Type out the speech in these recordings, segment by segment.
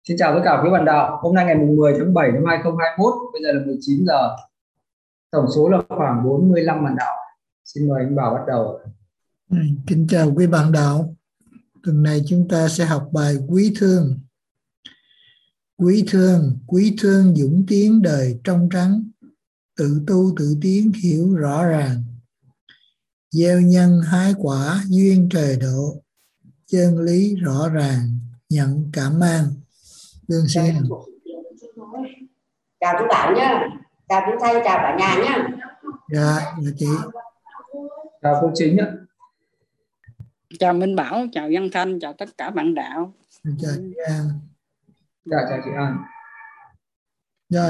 Xin chào tất cả quý bạn đạo. Hôm nay ngày 10 tháng 7 năm 2021, bây giờ là 19 giờ. Tổng số là khoảng 45 bạn đạo. Xin mời anh Bảo bắt đầu. Kính chào quý bạn đạo. Tuần này chúng ta sẽ học bài Quý Thương. Quý thương dũng tiến đời trong trắng, tự tu tự tiến hiểu rõ ràng. Gieo nhân hái quả duyên trời độ, chân lý rõ ràng nhận cảm an. Lương xin. Chào chú Bảo nhé, chào chú Thanh, chào cả nhà nhé. Dạ chị. Chào cô Chính ạ. Chào Minh Bảo, chào Văn Thanh, chào tất cả bạn đạo. Chào chị An. Chào chị An. Rồi,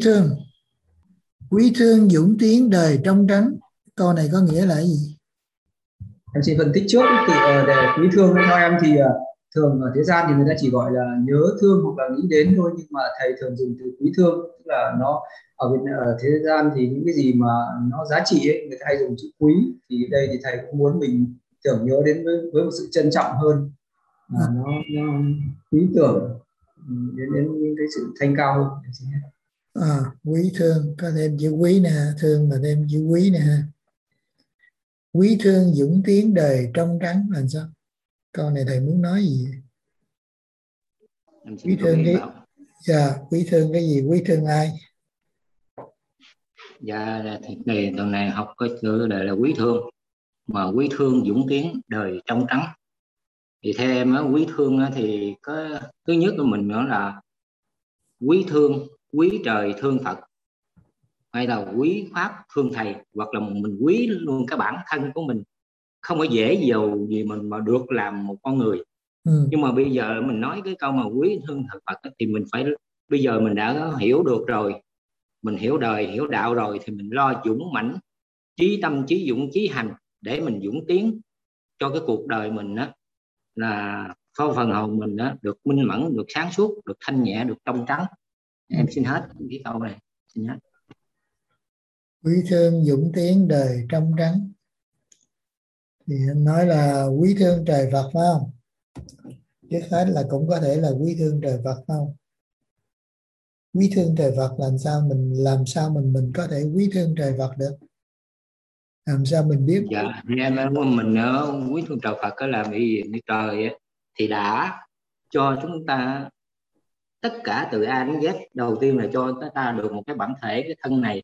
quý thương dũng tiến đời trong trắng. Câu này có nghĩa là gì? Em xin phân tích trước để quý thương. Theo em thì thường ở thế gian thì người ta chỉ gọi là nhớ thương hoặc là nghĩ đến thôi, nhưng mà thầy thường dùng từ quý thương, tức là nó ở thế gian thì những cái gì mà nó giá trị ấy, người ta hay dùng chữ quý. Thì đây thì thầy cũng muốn mình tưởng nhớ đến với một sự trân trọng hơn, nó quý tưởng đến những cái sự thanh cao hơn. Quý thương có thêm chữ quý nè, thương là thêm chữ quý nè. Quý thương dũng tiến đời trong trắng là sao? Câu này thầy muốn nói gì? Quý thương cái quý thương cái gì? Quý thương ai? Dạ thì tuần này học cái chủ đề là quý thương, mà quý thương dũng tiến đời trong trắng. Thì theo em á, quý thương á, thì có thứ nhất của mình đó là quý thương, quý trời thương Phật, hay là quý pháp thương thầy, hoặc là mình quý luôn cái bản thân của mình. Không có dễ dầu gì mình mà được làm một con người. Nhưng mà bây giờ mình nói cái câu mà quý thương Phật thì mình phải, bây giờ mình đã hiểu được rồi, mình hiểu đời hiểu đạo rồi, thì mình lo dũng mãnh, chí tâm chí dũng chí hành để mình dũng tiến cho cái cuộc đời mình đó, là phần hồn mình đó được minh mẫn, được sáng suốt, được thanh nhẹ, được trong trắng. Em xin hết cái câu này, xin hết. Quý thương dũng tiến đời trong trắng thì anh nói là quý thương trời Phật phải không? Trước hết là cũng có thể là quý thương trời Phật không? Quý thương trời Phật làm sao mình có thể quý thương trời Phật được? Làm sao mình biết? Dạ em mình quý thương trời Phật có làm gì? Trời thì đã cho chúng ta tất cả từ A đến Z. Đầu tiên là cho ta được một cái bản thể, cái thân này,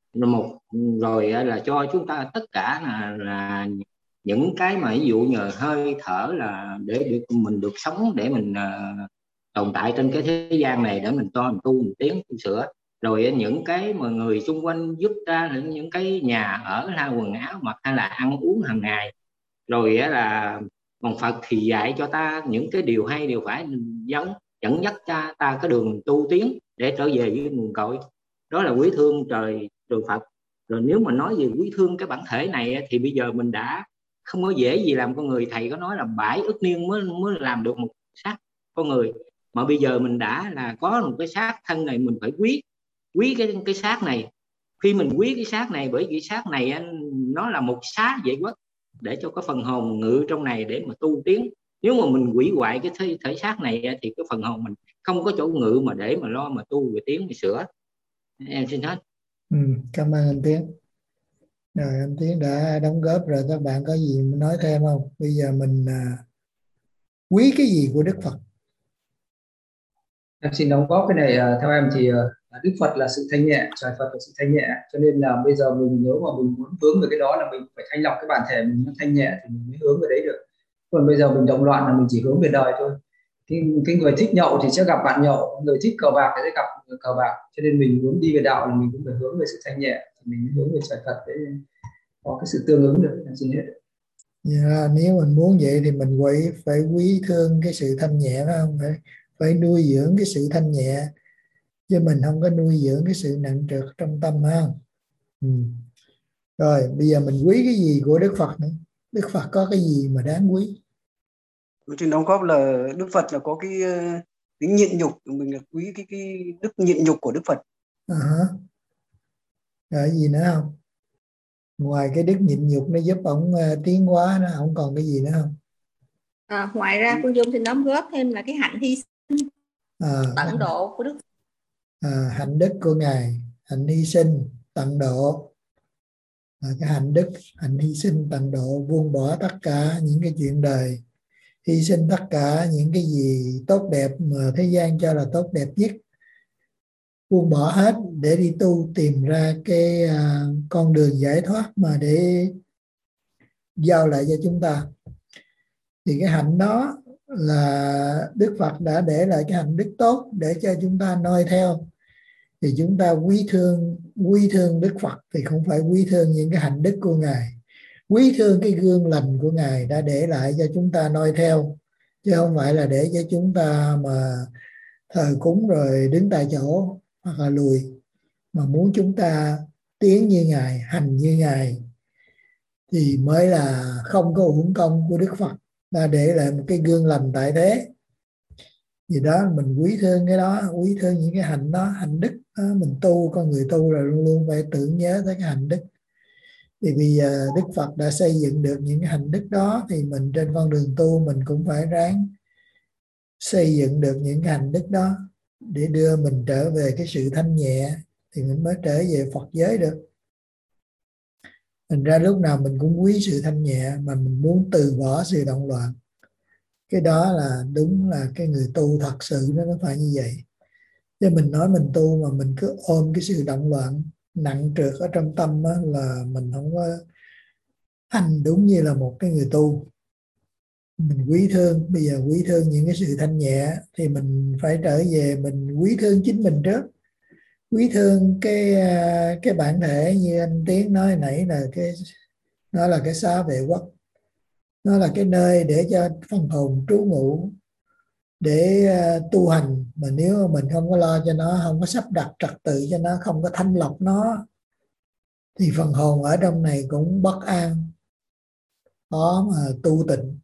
rồi là cho chúng ta tất cả là những cái mà ví dụ nhờ hơi thở là để mình được sống, để mình tồn tại trên cái thế gian này, để mình mình tu, mình tiến, tu sửa. Rồi những cái mà người xung quanh giúp ta, những cái nhà ở hay quần áo mặc hay là ăn uống hàng ngày. Rồi là còn Phật thì dạy cho ta những cái điều hay, điều phải, dẫn dắt ta cái đường tu tiến để trở về với nguồn cội. Đó là quý thương trời Phật. Rồi nếu mà nói về quý thương cái bản thể này thì bây giờ mình đã không có dễ gì làm con người. Thầy có nói là 7 ức niên mới làm được một xác con người, mà bây giờ mình đã là có một cái xác thân này, mình phải quý cái xác này. Khi mình quý cái xác này, bởi vì xác này nó là một xá vệ quốc để cho cái phần hồn ngự trong này để mà tu tiến. Nếu mà mình hủy hoại cái thể xác này thì cái phần hồn mình không có chỗ ngự mà để mà lo mà tu, rồi tiến, rồi sửa. Em xin hết. Cảm ơn anh Tiến. Rồi anh Tiến đã đóng góp rồi, các bạn có gì nói thêm không? Bây giờ mình quý cái gì của Đức Phật? Em xin đóng góp cái này. Theo em thì Đức Phật là sự thanh nhẹ, trời Phật là sự thanh nhẹ, cho nên là bây giờ mình nếu mà mình muốn hướng về cái đó là mình phải thanh lọc cái bản thể mình nó thanh nhẹ thì mình mới hướng về đấy được. Còn bây giờ mình động loạn là mình chỉ hướng về đời thôi. Cái người thích nhậu thì sẽ gặp bạn nhậu, người thích cờ bạc thì sẽ gặp cờ bạc, cho nên mình muốn đi về đạo là mình cũng phải hướng về sự thanh nhẹ, thì mình mới hướng về trời Phật để có cái sự tương ứng được. Em xin hết. Nếu mình muốn vậy thì mình phải quý thương cái sự thanh nhẹ, phải không? Phải nuôi dưỡng cái sự thanh nhẹ, chứ mình không có nuôi dưỡng cái sự nặng trược trong tâm, ha. Rồi bây giờ mình quý cái gì của Đức Phật nữa? Đức Phật có cái gì mà đáng quý? Trên đóng góp là Đức Phật là có cái tính nhịn nhục, mình là quý cái đức nhịn nhục của Đức Phật. Rồi gì nữa không? Ngoài cái đức nhịn nhục nó giúp ông tiến hóa, nó không còn cái gì nữa không? Ngoài ra cô Dung xin đóng góp thêm là cái hạnh hy sinh. tận độ của Đức. Hạnh đức của Ngài, hạnh hy sinh tận độ. Cái hạnh đức, hạnh hy sinh tận độ, buông bỏ tất cả những cái chuyện đời, hy sinh tất cả những cái gì tốt đẹp mà thế gian cho là tốt đẹp nhất, buông bỏ hết để đi tu, tìm ra cái con đường giải thoát mà để giao lại cho chúng ta. Thì cái hạnh đó là Đức Phật đã để lại cái hạnh đức tốt để cho chúng ta noi theo. Thì chúng ta quý thương Đức Phật thì không phải quý thương những cái hạnh đức của Ngài, quý thương cái gương lành của Ngài đã để lại cho chúng ta noi theo, chứ không phải là để cho chúng ta mà thờ cúng rồi đứng tại chỗ hoặc là lùi, mà muốn chúng ta tiến như Ngài, hành như Ngài thì mới là không có uổng công của Đức Phật đã để lại một cái gương lành tại thế. Vì đó mình quý thương cái đó, quý thương những cái hạnh đó, hạnh đức đó. Mình tu, con người tu là luôn luôn phải tưởng nhớ tới cái hạnh đức. Thì bây giờ Đức Phật đã xây dựng được những cái hạnh đức đó, thì mình trên con đường tu mình cũng phải ráng xây dựng được những cái hạnh đức đó để đưa mình trở về cái sự thanh nhẹ, thì mình mới trở về Phật giới được. Thành ra lúc nào mình cũng quý sự thanh nhẹ, mà mình muốn từ bỏ sự động loạn. Cái đó là đúng là cái người tu thật sự nó phải như vậy. Chứ mình nói mình tu mà mình cứ ôm cái sự động loạn nặng trược ở trong tâm đó, là mình không có hành đúng như là một cái người tu. Mình quý thương, bây giờ quý thương những cái sự thanh nhẹ thì mình phải trở về mình quý thương chính mình trước. Quý thương cái bản thể như anh Tiến nói nãy, là nó là cái xá vệ quốc, nó là cái nơi để cho phần hồn trú ngụ để tu hành. Mà nếu mình không có lo cho nó, không có sắp đặt trật tự cho nó, không có thanh lọc nó, thì phần hồn ở trong này cũng bất an, khó mà tu tịnh.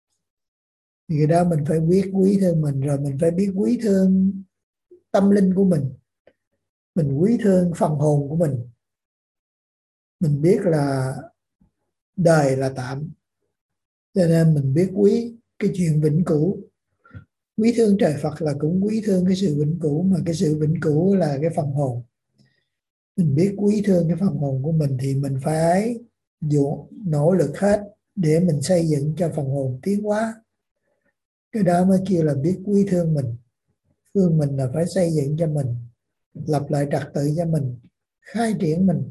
Thì cái đó mình phải biết quý thương mình, rồi mình phải biết quý thương tâm linh của mình quý thương phần hồn của mình. Mình biết là đời là tạm, cho nên mình biết quý cái chuyện vĩnh cửu. Quý thương trời Phật là cũng quý thương cái sự vĩnh cửu, mà cái sự vĩnh cửu là cái phần hồn. Mình biết quý thương cái phần hồn của mình thì mình phải nỗ lực hết để mình xây dựng cho phần hồn tiến hóa. Cái đó mới kêu là biết quý thương mình. Thương mình là phải xây dựng cho mình, lập lại trật tự cho mình, khai triển mình.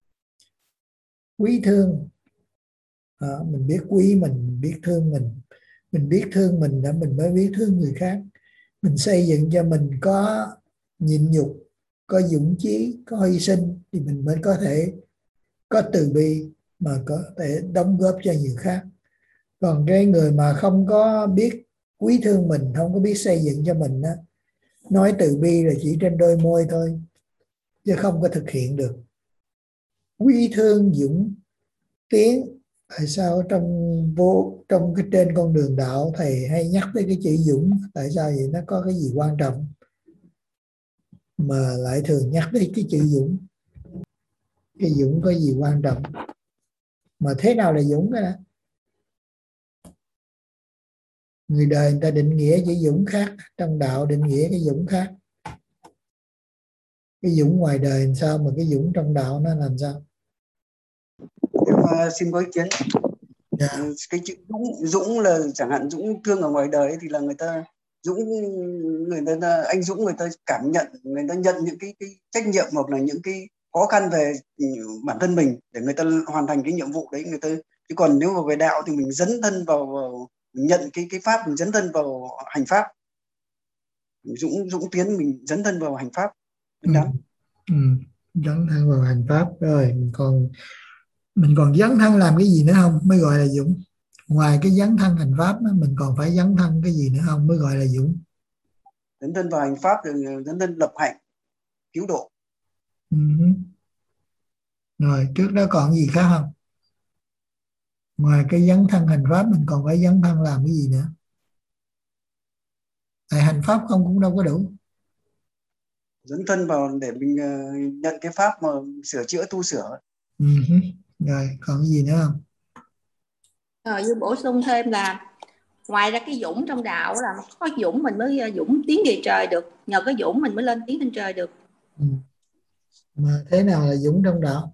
Quý thương, mình biết quý mình biết thương mình biết thương mình để mình mới biết thương người khác. Mình xây dựng cho mình có nhịn nhục, có dũng chí, có hy sinh, thì mình mới có thể có từ bi mà có thể đóng góp cho người khác. Còn cái người mà không có biết quý thương mình, không có biết xây dựng cho mình đó, nói từ bi là chỉ trên đôi môi thôi, chứ không có thực hiện được. Quý thương dũng tiến. Tại sao trong cái trên con đường đạo thầy hay nhắc tới cái chữ dũng? Tại sao vậy? Nó có cái gì quan trọng mà lại thường nhắc tới cái chữ dũng? Cái dũng có gì quan trọng? Mà thế nào là dũng cái đó? Người đời người ta định nghĩa chữ dũng khác, trong đạo định nghĩa cái dũng khác. Cái dũng ngoài đời làm sao, mà cái dũng trong đạo nó làm sao? Xin có ý kiến. Cái chữ dũng là chẳng hạn dũng thương ở ngoài đời ấy, thì là người ta dũng, người ta anh dũng, người ta cảm nhận, người ta nhận những cái trách nhiệm hoặc là những cái khó khăn về bản thân mình để người ta hoàn thành cái nhiệm vụ đấy. Người ta, chứ còn nếu mà về đạo thì mình dấn thân vào mình nhận cái pháp, mình dấn thân vào hành pháp. Dũng tiến, mình dấn thân vào hành pháp. Dấn thân vào hành pháp. Rồi mình còn dấn thân làm cái gì nữa không mới gọi là dũng? Ngoài cái dấn thân hành pháp đó, mình còn phải dấn thân cái gì nữa không mới gọi là dũng? Dấn thân vào hành pháp rồi dấn thân lập hạnh cứu độ. Rồi trước đó còn gì khác không? Ngoài cái dấn thân hành pháp mình còn phải dấn thân làm cái gì nữa? Tại hành pháp không cũng đâu có đủ. Dấn thân vào để mình nhận cái pháp mà sửa chữa tu sửa. Rồi còn cái gì nữa không? Rồi bổ sung thêm là Ngoài ra cái dũng trong đạo là có dũng mình mới dũng tiến về trời được, nhờ cái dũng mình mới lên tiến lên trời được. Mà thế nào là dũng trong đạo?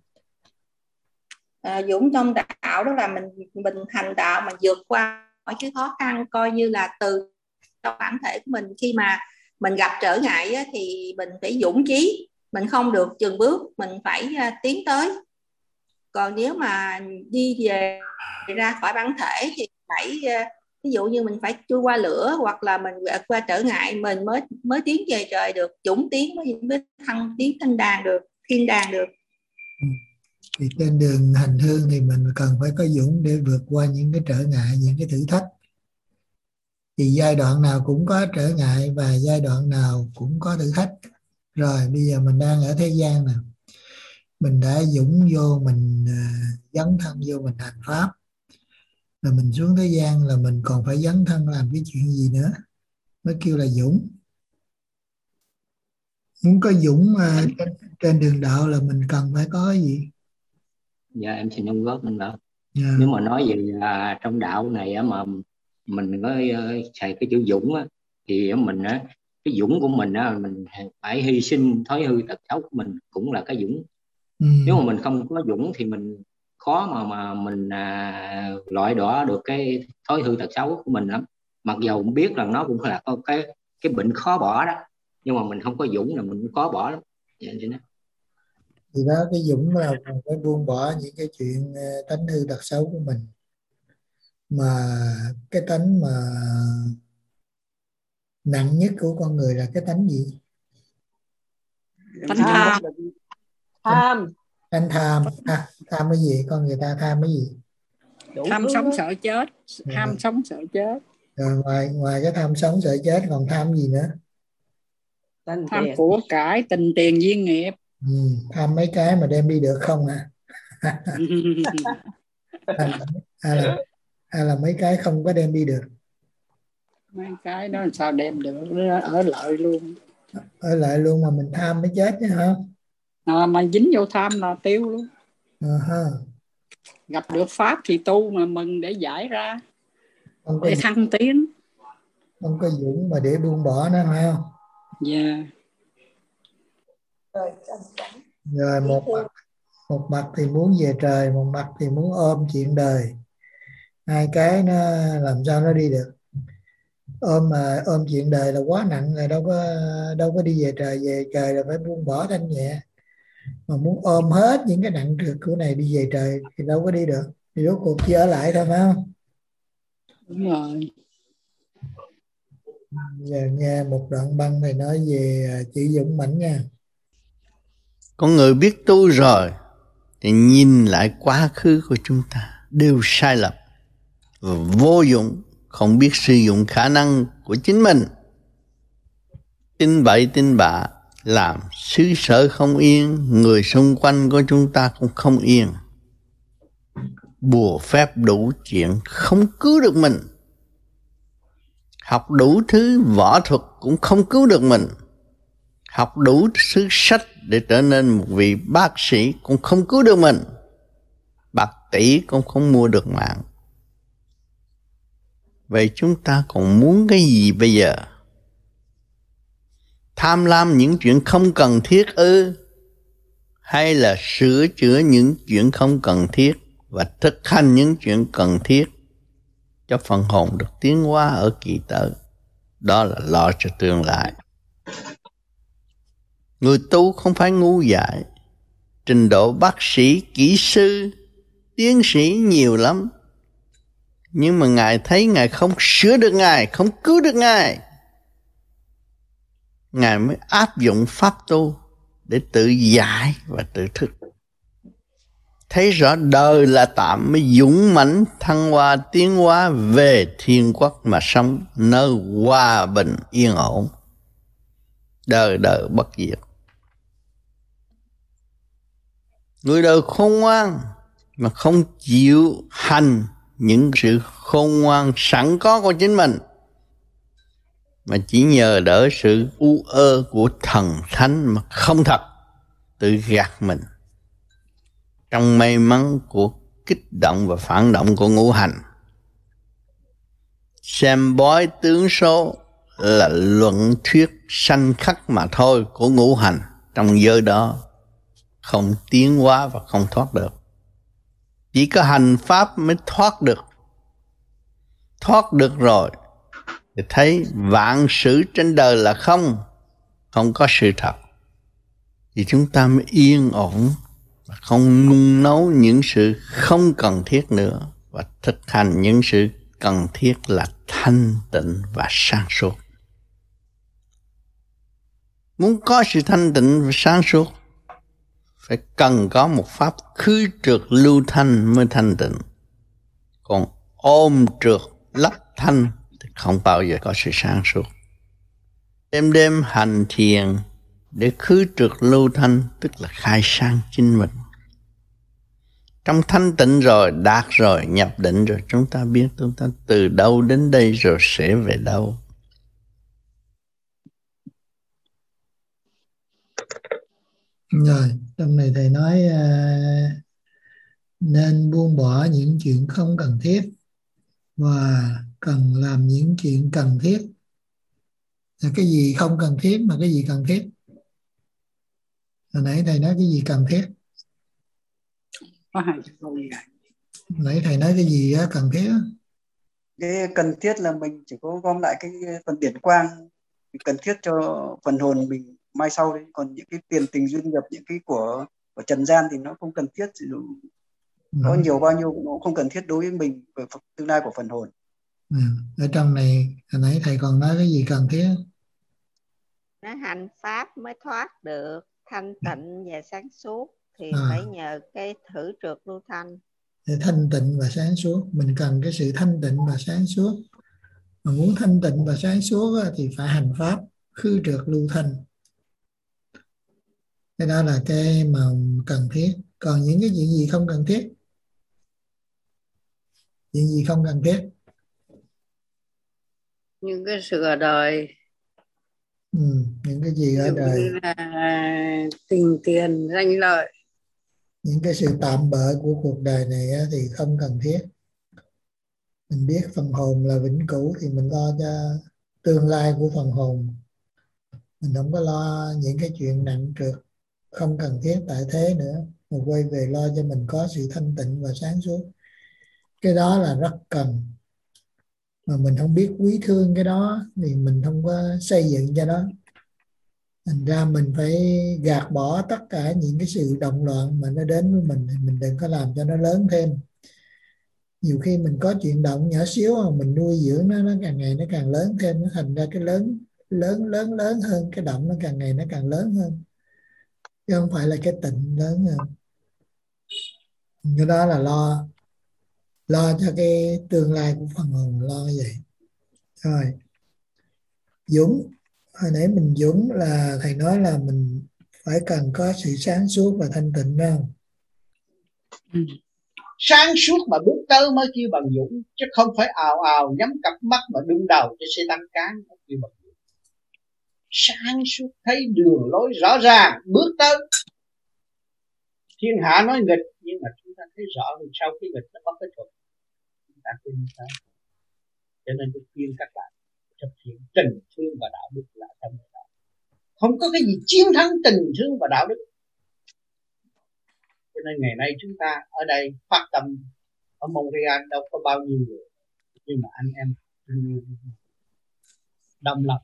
Dũng trong đạo đó là mình hành đạo mà vượt qua mọi cái khó khăn, coi như là từ trong bản thể của mình. Khi mà mình gặp trở ngại á, thì mình phải dũng chí, mình không được chừng bước, mình phải tiến tới. Còn nếu mà đi về ra khỏi bản thể thì phải ví dụ như mình phải chui qua lửa hoặc là mình vượt qua trở ngại, mình mới tiến về trời được. Dũng tiến mới tiến thanh đàn được, thiên đàng được. Thì trên đường hành hương thì mình cần phải có dũng để vượt qua những cái trở ngại, những cái thử thách. Thì giai đoạn nào cũng có trở ngại và giai đoạn nào cũng có thử thách. Rồi bây giờ mình đang ở thế gian nè, mình đã dũng vô, mình dấn thân vô mình hành pháp, rồi mình xuống thế gian là mình còn phải dấn thân làm cái chuyện gì nữa mới kêu là dũng. Muốn có dũng mà trên đường đạo là mình cần phải có cái gì? Dạ em xin đóng góp mình bảo. Nếu mà nói về trong đạo này á, mà mình có xài cái chữ dũng á, thì mình á, cái dũng của mình á, mình phải hy sinh thói hư tật xấu của mình cũng là cái dũng. Nếu mà mình không có dũng thì mình khó mà mình loại bỏ được cái thói hư tật xấu của mình lắm. Mặc dù cũng biết là nó cũng là cái bệnh khó bỏ đó, nhưng mà mình không có dũng là mình cũng khó bỏ lắm. Dạ, Thì đó, cái dũng là mình phải buông bỏ những cái chuyện tánh hư tật xấu của mình. Mà cái tánh mà nặng nhất của con người là cái tánh gì? Tánh tham. Tánh tham. Tham cái gì? Con người ta tham cái gì? Tham sống sợ chết. Tham sống sợ chết. Rồi ngoài cái tham sống sợ chết còn tham gì nữa? Tham của cải, tình tiền duyên nghiệp. Tham mấy cái mà đem đi được không hả? Hay là mấy cái không có đem đi được? Mấy cái đó làm sao đem được, nó ở lại luôn. Ở lại luôn mà mình tham mới chết chứ hả? Mà dính vô tham là tiêu luôn. Gặp được pháp thì tu mà mừng để giải ra, để thăng tiến. Không có dũng mà để buông bỏ nó phải không? Dạ. Rồi một mặt thì muốn về trời, một mặt thì muốn ôm chuyện đời. Hai cái nó làm sao nó đi được? Ôm chuyện đời là quá nặng rồi, đâu có đi về trời. Về trời là phải buông bỏ thanh nhẹ. Mà muốn ôm hết những cái nặng trược của này đi về trời thì đâu có đi được. Thì rốt cuộc chỉ ở lại thôi phải không? Đúng rồi. Giờ nghe một đoạn băng thầy nói về chữ dũng mãnh nha. Con người biết tu rồi thì nhìn lại quá khứ của chúng ta đều sai lầm và vô dụng, không biết sử dụng khả năng của chính mình. Tin bậy tin bạ làm xứ sở không yên, người xung quanh của chúng ta cũng không yên. Bùa phép đủ chuyện không cứu được mình. Học đủ thứ võ thuật cũng không cứu được mình. Học đủ thứ sách để trở nên một vị bác sĩ cũng không cứu được mình. Bạc tỷ cũng không mua được mạng. Vậy chúng ta còn muốn cái gì bây giờ? Tham lam những chuyện không cần thiết ư? Hay là sửa chữa những chuyện không cần thiết và thực hành những chuyện cần thiết cho phần hồn được tiến hóa ở kỳ tới? Đó là lo cho tương lai. Người tu không phải ngu dại. Trình độ bác sĩ, kỹ sư, tiến sĩ nhiều lắm. Nhưng mà Ngài thấy Ngài không sửa được Ngài, không cứu được Ngài. Ngài mới áp dụng pháp tu để tự giải và tự thức. Thấy rõ đời là tạm mới dũng mãnh thăng hoa tiến hóa về thiên quốc mà sống nơi hòa bình yên ổn. Đời đời bất diệt. Người đời khôn ngoan mà không chịu hành những sự khôn ngoan sẵn có của chính mình, mà chỉ nhờ đỡ sự u ơ của thần thánh mà không thật, tự gạt mình trong may mắn của kích động và phản động của ngũ hành. xem bói tướng số là luận thuyết sanh khắc mà thôi của ngũ hành. Trong giới đó không tiến hóa và không thoát được. Chỉ có hành pháp mới thoát được. Thoát được rồi thì thấy vạn sự trên đời là không có sự thật. Thì chúng ta mới yên ổn và không nung nấu những sự không cần thiết nữa, và thực hành những sự cần thiết là thanh tịnh và sáng suốt. Muốn có sự thanh tịnh và sáng suốt phải cần có một pháp khứ trượt lưu thanh mới thanh tịnh. Còn ôm trượt lấp thanh thì không bao giờ có sự sáng suốt. Đêm hành thiền để khứ trượt lưu thanh, tức là khai sáng chính mình. Trong thanh tịnh rồi, đạt rồi, nhập định rồi, chúng ta biết chúng ta từ đâu đến đây rồi sẽ về đâu. Rồi, trong này thầy nói nên buông bỏ những chuyện không cần thiết và cần làm những chuyện cần thiết. Cái gì không cần thiết mà cái gì cần thiết? Hồi nãy thầy nói cái gì cần thiết? Nãy thầy nói cái gì á, cần thiết á? Cái cần thiết là mình chỉ có gom lại cái phần điển quang cần thiết cho phần hồn mình mai sau đấy. Còn những cái tiền tình duyên nghiệp, những cái của trần gian thì nó không cần thiết. Có nhiều bao nhiêu cũng không cần thiết đối với mình về tương lai của phần hồn. Ở trong này hồi nãy thầy còn nói cái gì cần thiết? Nói hành pháp mới thoát được thanh tịnh và sáng suốt thì phải nhờ cái thử trượt lưu thanh. Để thanh tịnh và sáng suốt, mình cần cái sự thanh tịnh và sáng suốt. Mà muốn thanh tịnh và sáng suốt thì phải hành pháp khứ trượt lưu thanh. Cái đó là cái mà cần thiết. Còn những cái chuyện gì không cần thiết? Chuyện gì không cần thiết? Những cái sự ở đời. Những cái gì ở đời? Tình tiền, danh lợi. Những cái sự tạm bợ của cuộc đời này thì không cần thiết. Mình biết phần hồn là vĩnh cửu thì mình lo cho tương lai của phần hồn. Mình không có lo những cái chuyện nặng trược không cần thiết tại thế nữa, mà quay về lo cho mình có sự thanh tịnh và sáng suốt. Cái đó là rất cần. Mà mình không biết quý thương cái đó thì mình không có xây dựng cho nó. Thành ra mình phải gạt bỏ tất cả những cái sự động loạn mà nó đến với mình, thì mình đừng có làm cho nó lớn thêm. Nhiều khi mình có chuyện động nhỏ xíu mà mình nuôi dưỡng nó càng ngày nó càng lớn thêm, nó thành ra cái lớn hơn, cái động nó càng ngày nó càng lớn hơn, chứ không phải là cái tịnh lớn hơn. Cái đó là lo cho cái tương lai của phần hồn, lo như vậy. Rồi dũng, hồi nãy mình dũng là thầy nói là mình phải cần có sự sáng suốt và thanh tịnh, phải không? Sáng suốt mà bước tới mới kêu bằng dũng, chứ không phải ào ào nhắm cặp mắt mà đung đầu cho xe tăng cán mới kêu bằng dũng. Sáng suốt thấy đường lối rõ ràng bước tới. Thiên hạ nói nghịch, nhưng mà chúng ta thấy rõ vì sau khi nghịch nó có cái thuật, chúng ta tin sao. Cho nên tôi khuyên các bạn thực hiện tình thương và đạo đức là trong đó. Không có cái gì chiến thắng tình thương và đạo đức. Cho nên ngày nay chúng ta ở đây phát tâm ở Montreal đâu có bao nhiêu người, nhưng mà anh em đồng lòng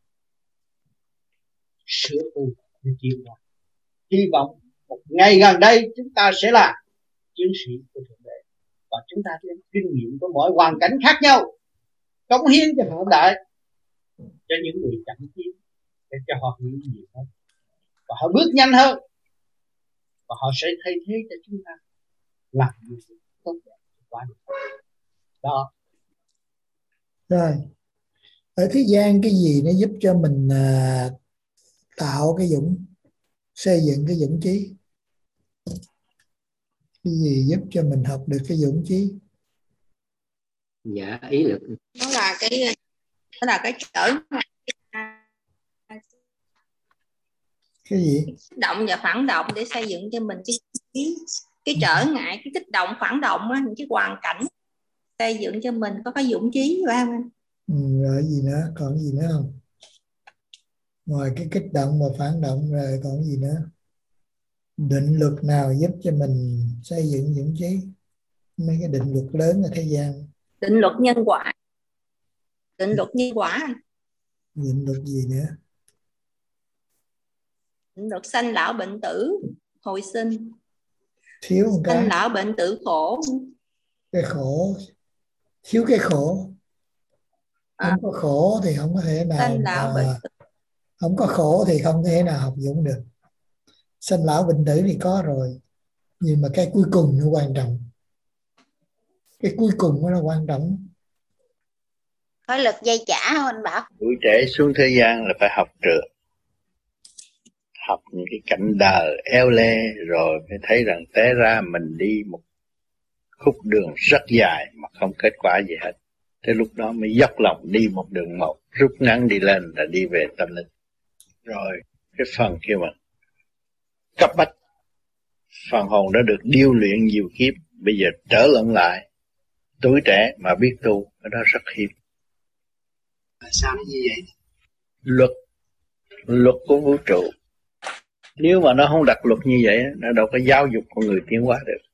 sửa tu để tiến hóa. Hy vọng một ngày gần đây chúng ta sẽ là chiến sĩ của Thượng Đế, và chúng ta sẽ kinh nghiệm của mọi hoàn cảnh khác nhau, cống hiến cho hiện đại, cho những người chậm tiến, để cho họ hiểu nhiều hơn và họ bước nhanh hơn, và họ sẽ thay thế cho chúng ta làm những việc tốt đẹp quá được. Đó. Rồi ở thế gian cái gì nó giúp cho mình tạo cái dũng, xây dựng cái dũng chí? Cái gì giúp cho mình học được cái dũng chí? Dạ, ý lực. Đó là cái trở cái gì? Kích động và phản động để xây dựng cho mình cái trở ngại, cái kích động phản động á, những cái hoàn cảnh xây dựng cho mình có cái dũng chí phải không anh? Rồi gì nữa, còn gì nữa không? Ngoài cái kích động và phản động rồi còn gì nữa? Định luật nào giúp cho mình xây dựng dũng chí? Mấy cái định luật lớn ở thế gian. Định luật nhân quả. Định luật nhân quả. Định luật gì nữa? Định luật sanh lão bệnh tử hồi sinh. Thiếu một cái. Sanh lão bệnh tử khổ. Cái khổ, thiếu cái khổ. Không có khổ thì không có thể nào sanh lão bệnh tử. Không có khổ thì không thể nào học dũng được. Sanh lão bệnh tử thì có rồi, nhưng mà cái cuối cùng nó quan trọng. Cái cuối cùng nó là quan trọng. Có lực dây trả không anh Bảo? Tuổi trẻ xuống thế gian là phải học trượt, học những cái cảnh đời eo le, rồi mới thấy rằng té ra mình đi một khúc đường rất dài mà không kết quả gì hết. Thế lúc đó mới dốc lòng đi một đường một, rút ngắn đi lên là đi về tâm linh. Rồi cái phần kia mà cấp bách, phần hồn đã được điêu luyện nhiều kiếp, bây giờ trở lộn lại. Tuổi trẻ mà biết tu, cái đó rất hiếm. Sao nó như vậy? Luật của vũ trụ. Nếu mà nó không đặt luật như vậy, nó đâu có giáo dục con người tiến hóa được.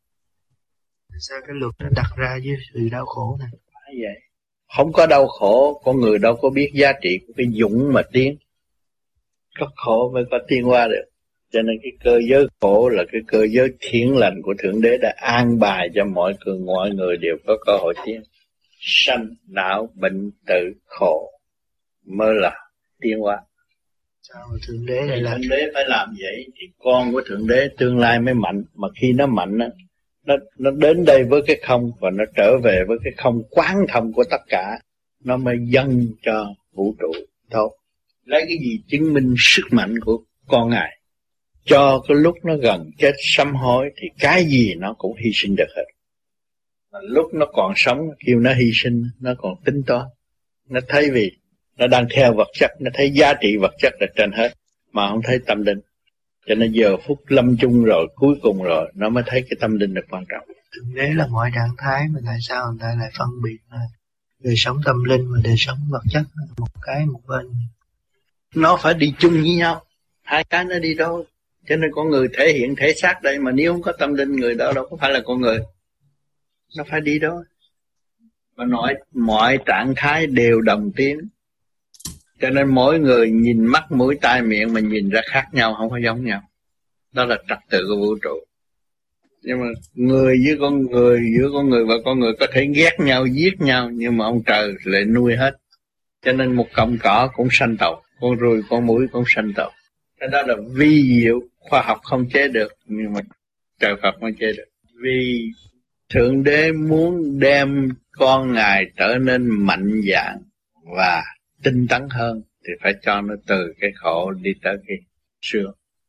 Sao cái luật nó đặt ra với sự đau khổ này? Phải vậy. Không có đau khổ, con người đâu có biết giá trị của cái dũng mà tiến. Có khổ mới có tiến hóa được. Cho nên cái cơ giới khổ là cái cơ giới thiện lành của Thượng Đế đã an bài cho mọi người đều có cơ hội tiến. Sanh, não, bệnh, tử, khổ mới là tiến hóa. Sao mà Thượng Đế lại làm? Thượng Đế phải làm vậy thì con của Thượng Đế tương lai mới mạnh. Mà khi nó mạnh á, nó đến đây với cái không và nó trở về với cái không quán thông của tất cả, nó mới dâng cho vũ trụ tốt. Lấy cái gì chứng minh sức mạnh của con Ngài? Cho cái lúc nó gần chết sám hối thì cái gì nó cũng hy sinh được hết. Mà lúc nó còn sống kêu nó hy sinh, nó còn tính toán. Nó thấy vì nó đang theo vật chất, nó thấy giá trị vật chất là trên hết, mà không thấy tâm linh. Cho nên giờ phút lâm chung rồi, cuối cùng rồi, nó mới thấy cái tâm linh là quan trọng. Thượng Đế là mọi trạng thái, mà tại sao người ta lại phân biệt đời sống tâm linh và đời sống vật chất một cái một bên? Nó phải đi chung với nhau, hai cái nó đi đôi. Cho nên con người thể hiện thể xác đây, mà nếu không có tâm linh người đó đâu có phải là con người. Nó phải đi đôi. Và mọi trạng thái đều đồng tiến. Cho nên mỗi người nhìn mắt, mũi, tai, miệng mà nhìn ra khác nhau, không có giống nhau. Đó là trật tự của vũ trụ. Nhưng mà người với con người, giữa con người và con người có thể ghét nhau, giết nhau, nhưng mà ông trời lại nuôi hết. Cho nên một cọng cỏ cũng sanh tộc, con ruồi, con muỗi cũng sanh tộc. Cái đó là vi diệu, khoa học không chế được, nhưng mà trời Phật không chế được. Vì Thượng Đế muốn đem con Ngài trở nên mạnh dạn và tinh tấn hơn, thì phải cho nó từ cái khổ đi tới cái sướng.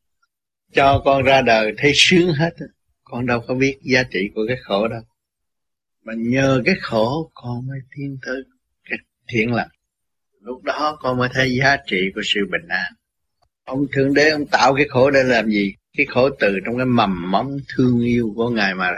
Cho con ra đời thấy sướng hết, con đâu có biết giá trị của cái khổ đâu. Mà nhờ cái khổ con mới tiến tới cái thiện lành. Lúc đó con mới thấy giá trị của sự bình an. Ông Thượng Đế ông tạo cái khổ để làm gì? Cái khổ từ trong cái mầm móng thương yêu của Ngài mà ra.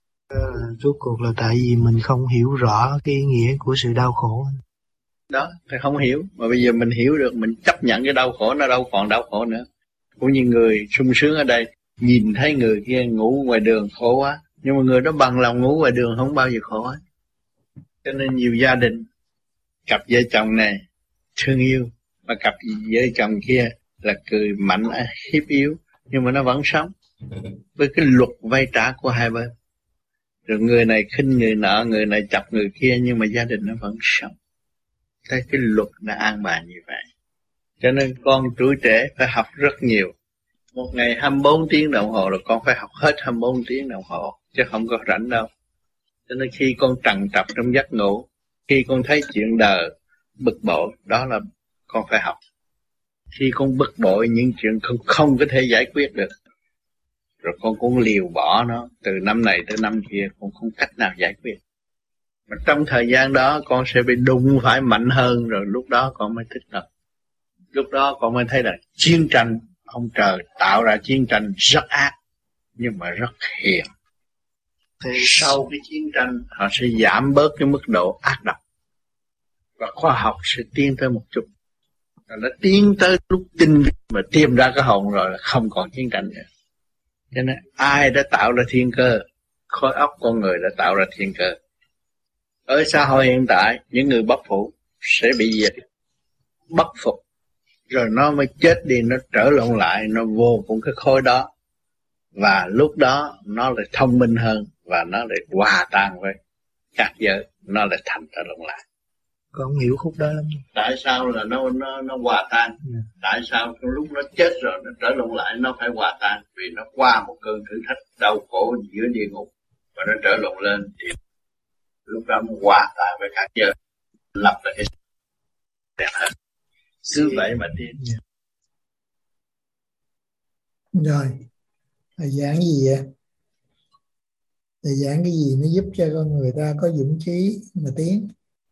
Rốt cuộc là tại vì mình không hiểu rõ cái ý nghĩa của sự đau khổ. Đó, thì không hiểu. Mà bây giờ mình hiểu được, mình chấp nhận cái đau khổ, nó đâu còn đau khổ nữa. Cũng như người sung sướng ở đây, nhìn thấy người kia ngủ ngoài đường khổ quá, nhưng mà người đó bằng lòng ngủ ngoài đường không bao giờ khổ hết. Cho nên nhiều gia đình, cặp vợ chồng này thương yêu, mà cặp vợ chồng kia là cười mạnh hiếp yếu, nhưng mà nó vẫn sống với cái luật vay trả của hai bên. Rồi người này khinh người nọ, người này chọc người kia, nhưng mà gia đình nó vẫn sống. Cái luật đã an bài như vậy. Cho nên con tuổi trẻ phải học rất nhiều. Một ngày 24 tiếng đồng hồ rồi con phải học hết 24 tiếng đồng hồ, chứ không có rảnh đâu. Cho nên khi con trằn trọc trong giấc ngủ, khi con thấy chuyện đời bực bội, đó là con phải học. Khi con bực bội những chuyện không có thể giải quyết được, rồi con cũng liều bỏ nó, từ năm này tới năm kia con không cách nào giải quyết. Mà trong thời gian đó con sẽ bị đụng phải mạnh hơn, rồi lúc đó con mới thích hợp. Lúc đó con mới thấy là chiến tranh, ông trời tạo ra chiến tranh rất ác, nhưng mà rất hiền. thì sau cái chiến tranh họ sẽ giảm bớt cái mức độ ác độc và khoa học sẽ tiến tới một chút. Rồi nó tiến tới lúc tinh vi mà tìm ra cái hồn rồi là không còn chiến tranh nữa. Cho nên ai đã tạo ra thiên cơ? Khối óc con người đã tạo ra thiên cơ. Ở xã hội hiện tại, những người bất phục sẽ bị diệt, bất phục, rồi nó mới chết đi, nó trở lộn lại, nó vô cũng cái khối đó. Và lúc đó nó lại thông minh hơn và nó lại hòa tan với các giới, nó lại thành trở lộn lại. Con hiểu khúc đó lắm. Tại sao là nó hòa tan? Tại sao lúc nó chết rồi nó trở lộn lại nó phải hòa tan? Vì nó qua một cơn thử thách đau khổ giữa địa ngục và nó trở lộn lên thì lúc đó nó hòa tan với các giới, lập lại cái đẹp hơn. Cứ vậy mà tiến. Rồi, thầy giảng gì vậy? Thầy giảng cái gì nó giúp cho con người ta có dũng khí mà tiến?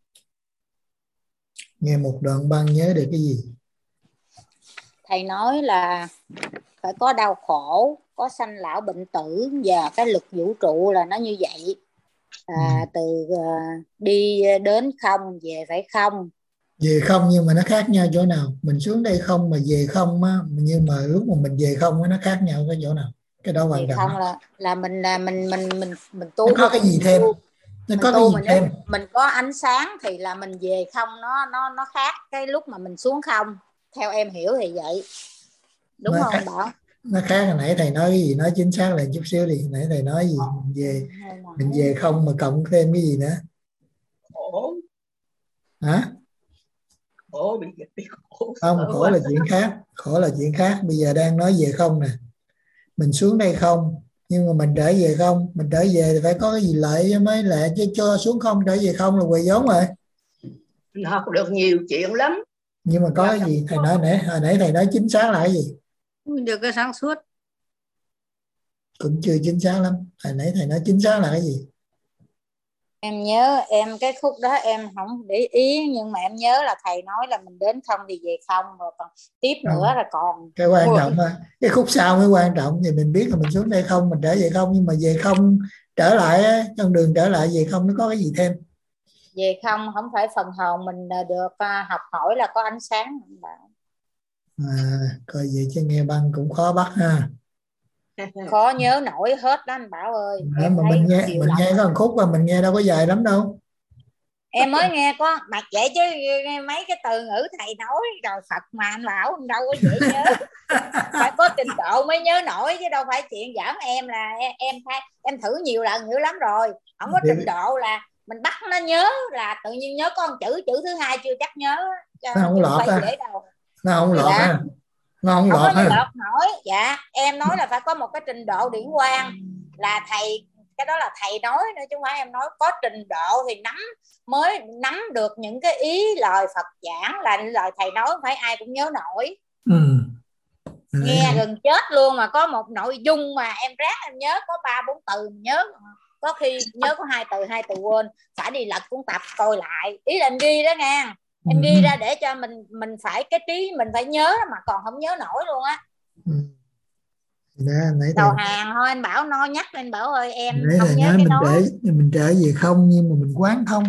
Nghe một đoạn băng nhớ được cái gì? Thầy nói là phải có đau khổ, có sanh lão bệnh tử, và cái lực vũ trụ là nó như vậy. Từ đi đến không, về phải không. Về không nhưng mà nó khác nhau chỗ nào? Mình xuống đây không mà về không á, nhưng mà lúc mà mình về không á nó khác nhau cái chỗ nào? Cái đó quan trọng. Không là mình tu. Nó có cái gì thêm? Nó có cái gì thêm? Mình có ánh sáng thì là mình về không, nó khác cái lúc mà mình xuống không. Theo em hiểu thì vậy. Đúng nó không khác, Bảo? Nó khác. Hồi nãy thầy nói cái gì, nói chính xác lại chút xíu đi. Hồi nãy thầy nói gì? Mình về không mà cộng thêm cái gì nữa? Khổ. Hả? Khổ bị khổ. Không, khổ là chuyện khác. Khổ là chuyện khác. Bây giờ đang nói về không nè. Mình xuống đây không, nhưng mà mình trở về không. Mình trở về thì phải có cái gì lợi mới lệ, chứ cho xuống không trở về không là quỳ vốn rồi. Nó học được nhiều chuyện lắm. Nhưng mà có cái gì? Thầy nói hồi nãy thầy nói chính xác là cái gì? Được cái sáng suốt. Cũng chưa chính xác lắm. Hồi nãy thầy nói chính xác là cái gì? Em nhớ, em cái khúc đó em không để ý, nhưng mà em nhớ là thầy nói là mình đến không thì về không, rồi còn tiếp nữa là còn cái quan trọng mà cái khúc sau mới quan trọng. Thì mình biết là mình xuống đây không, mình trở về không, nhưng mà về không trở lại, trong đường trở lại về không nó có cái gì thêm? Về không không phải phần hồn mình được học hỏi là có ánh sáng. Coi vậy chứ nghe băng cũng khó bắt ha. Khó nhớ nổi hết đó anh Bảo ơi. Mà mình nghe có một khúc mà mình nghe đâu có dài lắm đâu. Em mới nghe có mặt vậy chứ mấy cái từ ngữ thầy nói rồi Phật mà anh Bảo đâu có dễ nhớ. Phải có trình độ mới nhớ nổi chứ đâu phải chuyện giỡn. Em là em thử nhiều lần dữ lắm rồi, không có trình độ là mình bắt nó nhớ là tự nhiên nhớ con chữ thứ hai chưa chắc nhớ. Nó không lọt á. Nó không lọt á. Nó không lọt nổi. Dạ em nói là phải có một cái trình độ điển quang, là thầy, cái đó là thầy nói nữa chứ không phải em nói. Có trình độ thì mới nắm được những cái ý lời Phật giảng, là lời thầy nói không phải ai cũng nhớ nổi. Nghe gần chết luôn mà có một nội dung mà em ráng em nhớ có 3-4 từ nhớ, có khi nhớ có 2 từ quên, phải đi lật cuốn tập coi lại. Ý là em ghi đó nha, em ghi ra để cho mình phải cái trí mình phải nhớ mà còn không nhớ nổi luôn á. Đầu hàng thôi anh Bảo nói nhắc lên Bảo ơi, em không nhớ cái nói. Mình trở về không nhưng mà mình quán thông.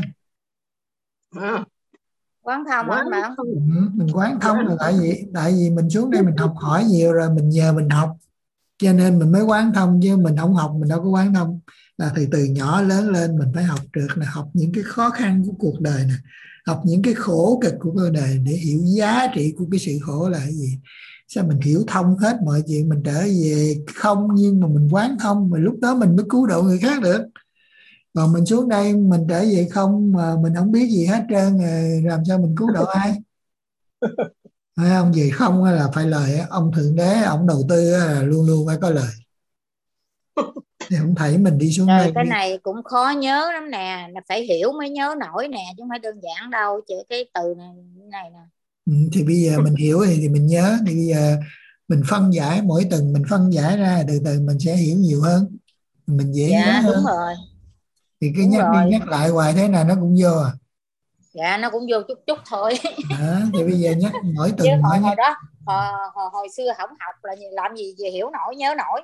Quán thông anh Bảo. Mình quán thông là tại vì mình xuống đây mình học hỏi nhiều rồi, mình nhờ mình học cho nên mình mới quán thông, chứ mình không học mình đâu có quán thông. Là từ nhỏ lớn lên mình phải học được, là học những cái khó khăn của cuộc đời này, học những cái khổ cực của cuộc đời để hiểu giá trị của cái sự khổ là cái gì. Sao mình hiểu thông hết mọi chuyện, mình trở về không nhưng mà mình quán thông, mà lúc đó mình mới cứu độ người khác được. Còn mình xuống đây mình trở về không mà mình không biết gì hết trơn, làm sao mình cứu độ ai? Phải không? Về không là phải lời, ông Thượng Đế ông đầu tư là luôn luôn phải có lời. Thì không thấy mình đi xuống rồi đây cái này cũng khó nhớ lắm nè, phải hiểu mới nhớ nổi nè, chứ không phải đơn giản đâu. Chỉ cái từ này nè. Thì bây giờ mình hiểu thì mình nhớ. Thì bây giờ mình phân giải, mỗi tuần mình phân giải ra, từ từ mình sẽ hiểu nhiều hơn, mình dễ nhớ hơn. Đúng rồi. Thì cứ nhắc đi nhắc lại hoài thế nào nó cũng vô à. Dạ nó cũng vô chút thôi. Thì bây giờ nhắc mỗi tuần. Chứ hồi đó hồi xưa không học là làm gì về hiểu nổi nhớ nổi.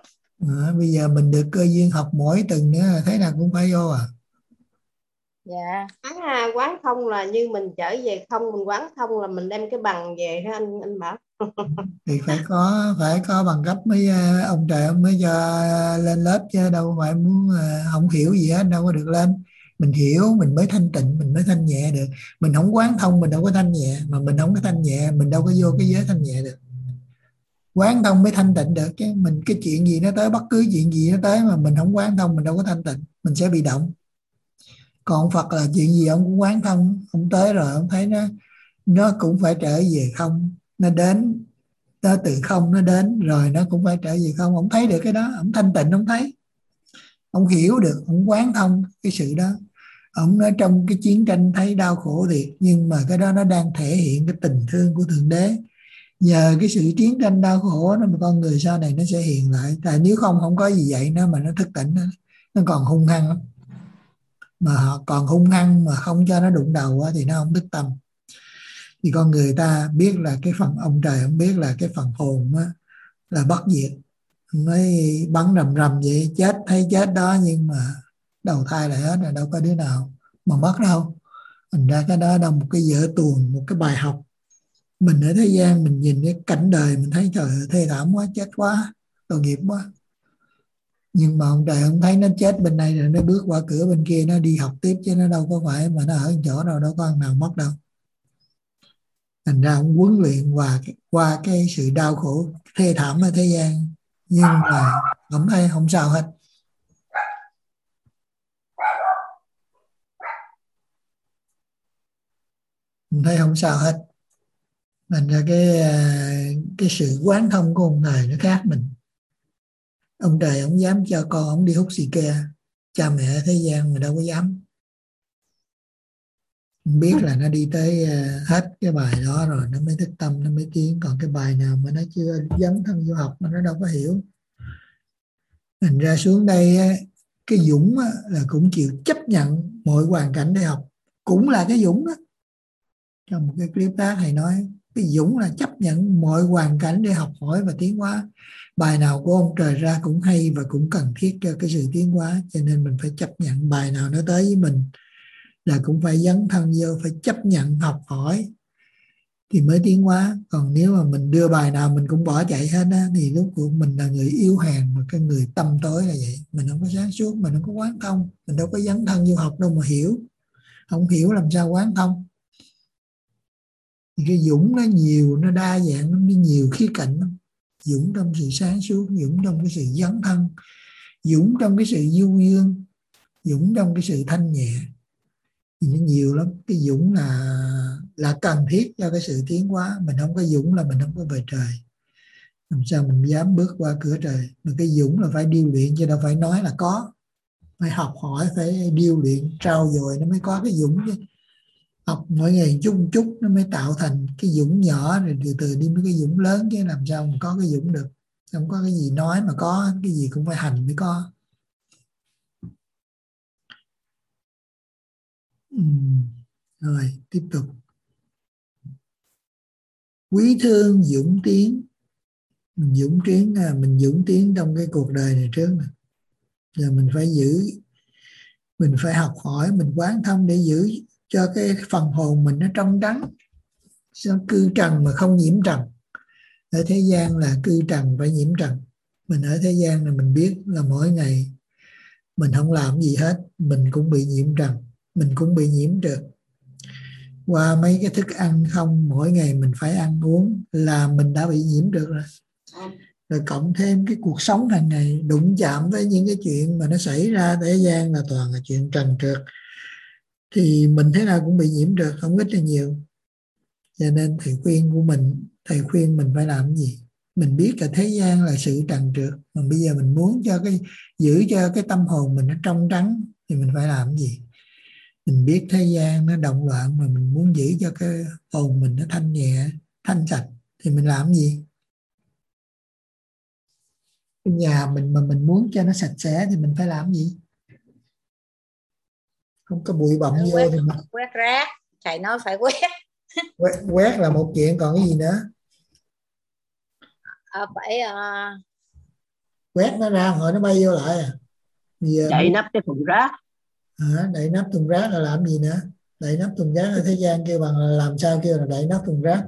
Bây giờ mình được cơ duyên học mỗi tuần nữa, thế nào cũng phải vô à. Dạ. Quán thông là như mình trở về không, mình quán thông là mình đem cái bằng về đó anh Bảo. Thì phải có bằng cấp mới ông trời ông mới cho lên lớp, chứ đâu phải muốn không hiểu gì hết đâu có được lên. Mình hiểu mình mới thanh tịnh, mình mới thanh nhẹ được. Mình không quán thông mình đâu có thanh nhẹ, mà mình không có thanh nhẹ mình đâu có vô cái giới thanh nhẹ được. Quán thông mới thanh tịnh được, chứ mình cái chuyện gì nó tới, bất cứ chuyện gì nó tới mà mình không quán thông mình đâu có thanh tịnh, mình sẽ bị động. Còn Phật là chuyện gì ông cũng quán thông, ông tới rồi ông thấy nó cũng phải trở về không, nó đến, nó từ không nó đến rồi nó cũng phải trở về không. Ông thấy được cái đó, ông thanh tịnh, ông thấy, ông hiểu được, ông quán thông cái sự đó. Ông nói trong cái chiến tranh thấy đau khổ thiệt, nhưng mà cái đó nó đang thể hiện cái tình thương của Thượng Đế. Nhờ cái sự chiến tranh đau khổ đó mà con người sau này nó sẽ hiện lại. Tại nếu không có gì vậy nó mà nó thức tỉnh nó còn hung hăng lắm. Mà họ còn hung hăng mà không cho nó đụng đầu thì nó không thức tâm. Thì con người ta biết là cái phần ông trời, không biết là cái phần hồn là bất diệt, mới bắn rầm rầm vậy, chết thấy chết đó, nhưng mà đầu thai lại hết rồi, đâu có đứa nào mà mất đâu. Thành ra cái đó là một cái vở tuồng, một cái bài học. Mình ở thế gian mình nhìn cái cảnh đời mình thấy trời ơi, thê thảm quá, chết quá, tội nghiệp quá. Nhưng mà ông trời ông thấy nó chết bên này rồi nó bước qua cửa bên kia nó đi học tiếp, chứ nó đâu có phải mà nó ở chỗ nào đâu có ăn nào mất đâu. Thành ra ông huấn luyện qua cái sự đau khổ thê thảm ở thế gian, nhưng mà ông thấy không sao hết. Mình thấy không sao hết. Thành ra cái sự quán thông của ông trời nó khác mình. Ông trời ông dám cho con ông đi hút xì ke, cha mẹ ở thế gian mà đâu có dám. Biết là nó đi tới hết cái bài đó rồi nó mới thức tâm, nó mới tiến. Còn cái bài nào mà nó chưa dấn thân vô học mà nó đâu có hiểu. Thành ra xuống đây cái dũng là cũng chịu chấp nhận mọi hoàn cảnh để học, cũng là cái dũng đó. Trong một cái clip khác thầy nói cái dũng là chấp nhận mọi hoàn cảnh để học hỏi và tiến hóa. Bài nào của ông trời ra cũng hay và cũng cần thiết cho cái sự tiến hóa, cho nên mình phải chấp nhận bài nào nó tới với mình là cũng phải dấn thân vô, phải chấp nhận học hỏi thì mới tiến hóa. Còn nếu mà mình đưa bài nào mình cũng bỏ chạy hết á, thì lúc của mình là người yếu hèn, mà cái người tâm tối là vậy. Mình không có sáng suốt, mình không có quán thông, mình đâu có dấn thân vô học đâu mà hiểu. Không hiểu làm sao quán thông. Thì cái dũng nó nhiều, nó đa dạng, nó nhiều khía cạnh lắm. Dũng trong sự sáng suốt, dũng trong cái sự dấn thân, dũng trong cái sự du dương, dũng trong cái sự thanh nhẹ. Thì nó nhiều lắm. Cái dũng là cần thiết cho cái sự tiến hóa. Mình không có dũng là mình không có về trời. Làm sao mình dám bước qua cửa trời. Mà cái dũng là phải điêu luyện, chứ đâu phải nói là có. Phải học hỏi, phải điêu luyện, trau dồi nó mới có cái dũng chứ. Học mỗi ngày chút một chút nó mới tạo thành cái dũng nhỏ, rồi từ từ đi mới cái dũng lớn, chứ làm sao mà có cái dũng được. Không có cái gì nói mà có, cái gì cũng phải hành mới có. Rồi tiếp tục. Quý thương dũng tiến. Mình dũng tiến trong cái cuộc đời này trước này. Giờ mình phải giữ, mình phải học hỏi, mình quán thông để giữ cho cái phần hồn mình nó trong trắng. Sao cư trần mà không nhiễm trần. Ở thế gian là cư trần phải nhiễm trần. Mình ở thế gian là mình biết là mỗi ngày mình không làm gì hết, mình cũng bị nhiễm trần, mình cũng bị nhiễm trượt. Qua mấy cái thức ăn không, mỗi ngày mình phải ăn uống là mình đã bị nhiễm trượt rồi. Rồi cộng thêm cái cuộc sống hàng ngày đụng chạm với những cái chuyện mà nó xảy ra thế gian là toàn là chuyện trần trượt, thì mình thế nào cũng bị nhiễm trượt, không ít là nhiều. Cho nên thầy khuyên mình phải làm cái gì? Mình biết cả thế gian là sự trần trượt, mà bây giờ mình muốn giữ cho cái tâm hồn mình nó trong trắng thì mình phải làm cái gì? Mình biết thế gian nó động loạn, mà mình muốn giữ cho cái hồn mình nó thanh nhẹ, thanh sạch thì mình làm cái gì? Cái nhà mình mà mình muốn cho nó sạch sẽ thì mình phải làm cái gì? Không có bụi bặm vô thì mình quét rác. Thầy nói phải quét là một chuyện, còn cái gì nữa? Phải quét nó ra hồi nó bay vô lại à. Giờ đậy nắp cái thùng rác. Đậy nắp thùng rác là làm gì nữa? Đậy nắp thùng rác ở thế gian kêu bằng là làm sao kêu là đậy nắp thùng rác?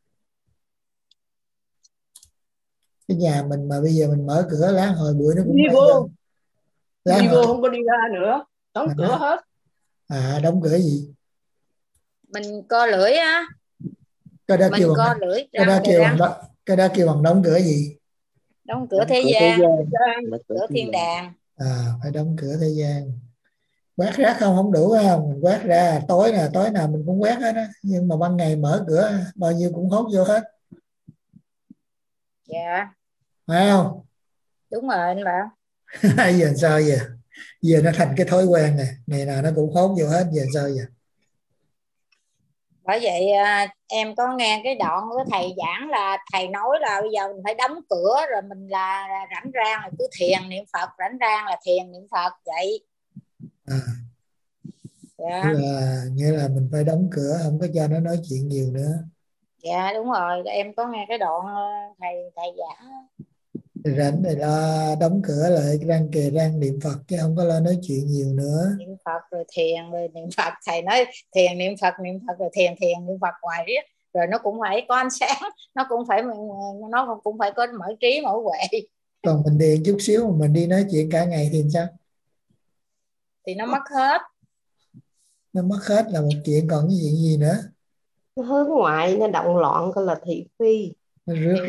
Cái nhà mình mà bây giờ mình mở cửa láng hồi bụi nó cũng Đi bay vô, láng đi hồi. vô không có đi ra nữa, đóng cửa hết. Đóng cửa gì? Mình co lưỡi á, Cái đó mình kêu co bằng lưỡi cái răng đó kề kêu răng. bằng cái đó kêu bằng đóng cửa gì? Đóng cửa thế gian, cửa thiên đàng. Phải đóng cửa thế gian. Quét rác không đủ không? Mình quét ra tối nào mình cũng quét hết á, nhưng mà ban ngày mở cửa bao nhiêu cũng hốt vô hết. Dạ. Phải không? Đúng rồi anh Bảo. Giờ sao giờ? Giờ nó thành cái thói quen này, ngày nào nó cũng hốt vô hết, giờ sao giờ? Bởi vậy em có nghe cái đoạn của thầy giảng là thầy nói là bây giờ mình phải đóng cửa rồi mình là rảnh rang là cứ thiền niệm Phật, rảnh rang là thiền niệm Phật vậy. Dạ. Nghĩa là mình phải đóng cửa, không có cho nó nói chuyện nhiều nữa. Dạ đúng rồi, em có nghe cái đoạn thầy giảng. Rảnh thì lo đóng cửa lại, răng kề răng niệm Phật chứ không có lo nói chuyện nhiều nữa. Niệm Phật rồi thiền rồi niệm Phật, thầy nói thiền niệm Phật rồi thiền niệm Phật hoài riết rồi nó cũng phải có ánh sáng, nó cũng phải có mở trí mở huệ. Còn mình điền chút xíu mà mình đi nói chuyện cả ngày thì sao? Thì nó mất hết. Nó mất hết là một chuyện, còn cái chuyện gì nữa? Nó hướng ngoại, nó động loạn, gọi là thị phi. Nó rước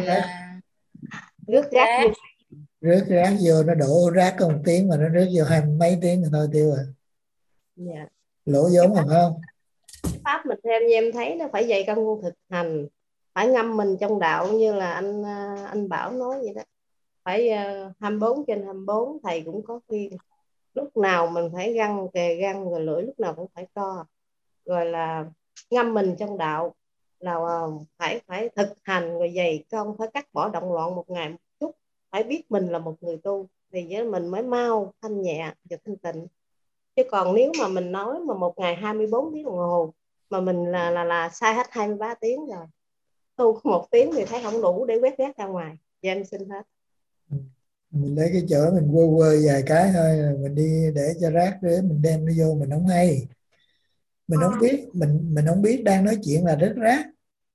rác vô, nó đổ rác có 1 tiếng mà nó rước vô 20 mấy tiếng rồi thôi tiêu rồi. Dạ. Lỗ vốn rồi phải không? Pháp mình theo như em thấy nó phải dạy công phu thực hành, phải ngâm mình trong đạo như là anh Bảo nói vậy đó. Phải 24/24 thầy cũng có khuyên. Lúc nào mình phải răng kề răng, rồi lưỡi lúc nào cũng phải co. Rồi là ngâm mình trong đạo là phải thực hành, rồi dày công phải cắt bỏ động loạn một ngày một chút, phải biết mình là một người tu thì với mình mới mau thanh nhẹ và thanh tịnh. Chứ còn nếu mà mình nói mà một ngày 24 tiếng đồng hồ mà mình là sai hết 23 tiếng rồi, tu 1 tiếng thì thấy không đủ để quét rác ra ngoài. Và em xin hết. Mình lấy cái chỗ mình quơ quơ vài cái thôi, mình đi để cho rác để mình đem nó vô, mình không hay, mình không biết, mình không biết đang nói chuyện là rất rác,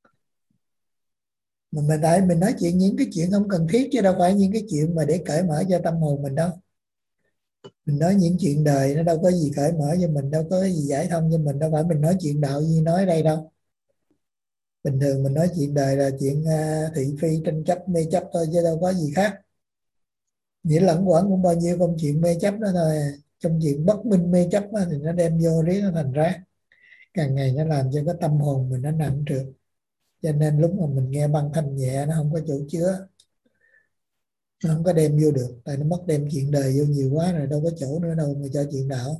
mà tại mình nói chuyện những cái chuyện không cần thiết chứ đâu phải những cái chuyện mà để cởi mở cho tâm hồn mình đâu. Mình nói những chuyện đời nó đâu có gì cởi mở cho mình, đâu có gì giải thông cho mình, đâu phải mình nói chuyện đạo như nói đây đâu. Bình thường mình nói chuyện đời là chuyện thị phi tranh chấp mê chấp thôi chứ đâu có gì khác. Nghĩa lẫn quẩn cũng bao nhiêu công chuyện mê chấp đó thôi. Trong chuyện bất minh mê chấp đó, thì nó đem vô riết nó thành rác, càng ngày nó làm cho cái tâm hồn mình nó nặng trược. Cho nên lúc mà mình nghe băng thanh nhẹ nó không có chỗ chứa, nó không có đem vô được, tại nó mất đem chuyện đời vô nhiều quá rồi, đâu có chỗ nữa đâu mà cho chuyện đạo.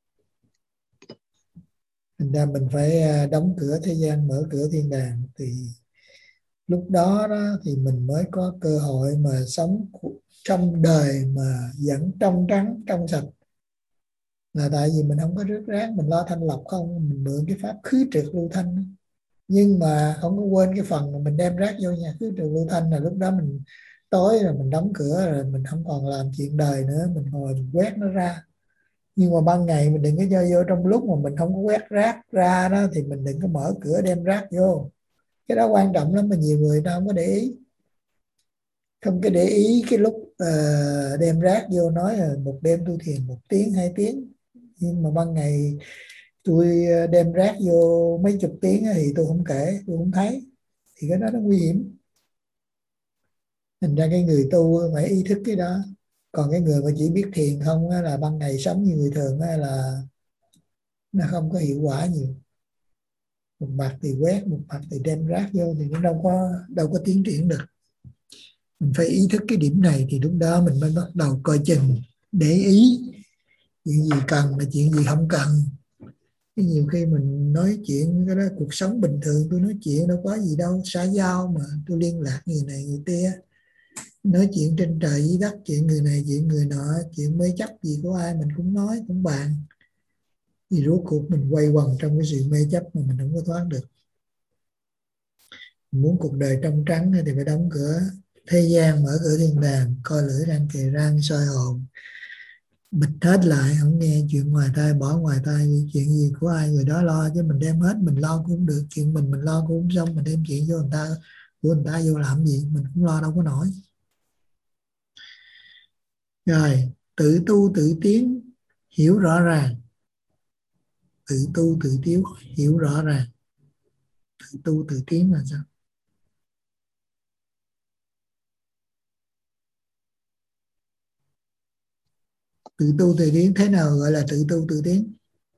Thành ra mình phải đóng cửa thế gian, mở cửa thiên đàng, thì lúc đó thì mình mới có cơ hội mà sống trong đời mà vẫn trong trắng trong sạch. Là tại vì mình không có rước rác, mình lo thanh lọc không, mình mượn cái pháp khứ trượt lưu thanh, nhưng mà không có quên cái phần mà mình đem rác vô nhà khứ trượt lưu thanh, là lúc đó mình tối rồi mình đóng cửa rồi, mình không còn làm chuyện đời nữa, mình ngồi mình quét nó ra. Nhưng mà ban ngày mình đừng có cho vô, trong lúc mà mình không có quét rác ra đó thì mình đừng có mở cửa đem rác vô. Cái đó quan trọng lắm mà nhiều người ta không có để ý. Không có để ý cái lúc đem rác vô, nói là một đêm tôi thiền 1 tiếng 2 tiếng, nhưng mà ban ngày tôi đem rác vô mấy chục tiếng thì tôi không kể, tôi không thấy, thì cái đó nó nguy hiểm. Thành ra cái người tu phải ý thức cái đó. Còn cái người mà chỉ biết thiền không là ban ngày sống như người thường là nó không có hiệu quả nhiều. Một mặt thì quét, một mặt thì đem rác vô thì nó đâu có tiến triển được. Mình phải ý thức cái điểm này thì lúc đó mình mới bắt đầu coi chừng, để ý chuyện gì cần và chuyện gì không cần. Cái nhiều khi mình nói chuyện cái đó cuộc sống bình thường, tôi nói chuyện đâu có gì đâu, xã giao mà tôi liên lạc người này người kia, nói chuyện trên trời dưới đất, chuyện người này chuyện người nọ, chuyện mê chấp gì của ai mình cũng nói cũng bàn, thì rốt cuộc mình quay quần trong cái sự mê chấp mà mình không có thoát được. Mình muốn cuộc đời trong trắng thì phải đóng cửa thế gian mở cửa thiên đàng, coi lưỡi răng kề răng, soi hồn, bịt hết lại, không nghe chuyện ngoài tai, bỏ ngoài tai đi. Chuyện gì của ai người đó lo, chứ mình đem hết mình lo cũng không được. Chuyện mình lo cũng không xong, mình đem chuyện vô người ta, của người ta vô làm gì, mình cũng lo đâu có nổi. Rồi tự tu tự tiến, hiểu rõ ràng. Tự tu tự tiến, hiểu rõ ràng. Tự tu tự tiến là sao? Tự tu tự tiến, thế nào gọi là tự tu tự tiến?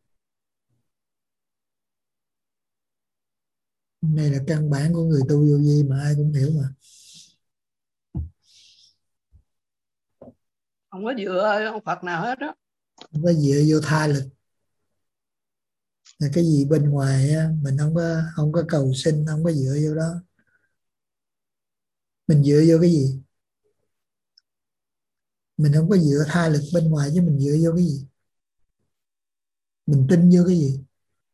Này là căn bản của người tu vô vi mà ai cũng hiểu mà. Không có dựa ông Phật nào hết đó. Không có dựa vô tha lực. Là cái gì bên ngoài á, mình không có cầu xin, không có dựa vô đó. Mình dựa vô cái gì? Mình không có dựa tha lực bên ngoài, chứ mình dựa vô cái gì? Mình tin vô cái gì?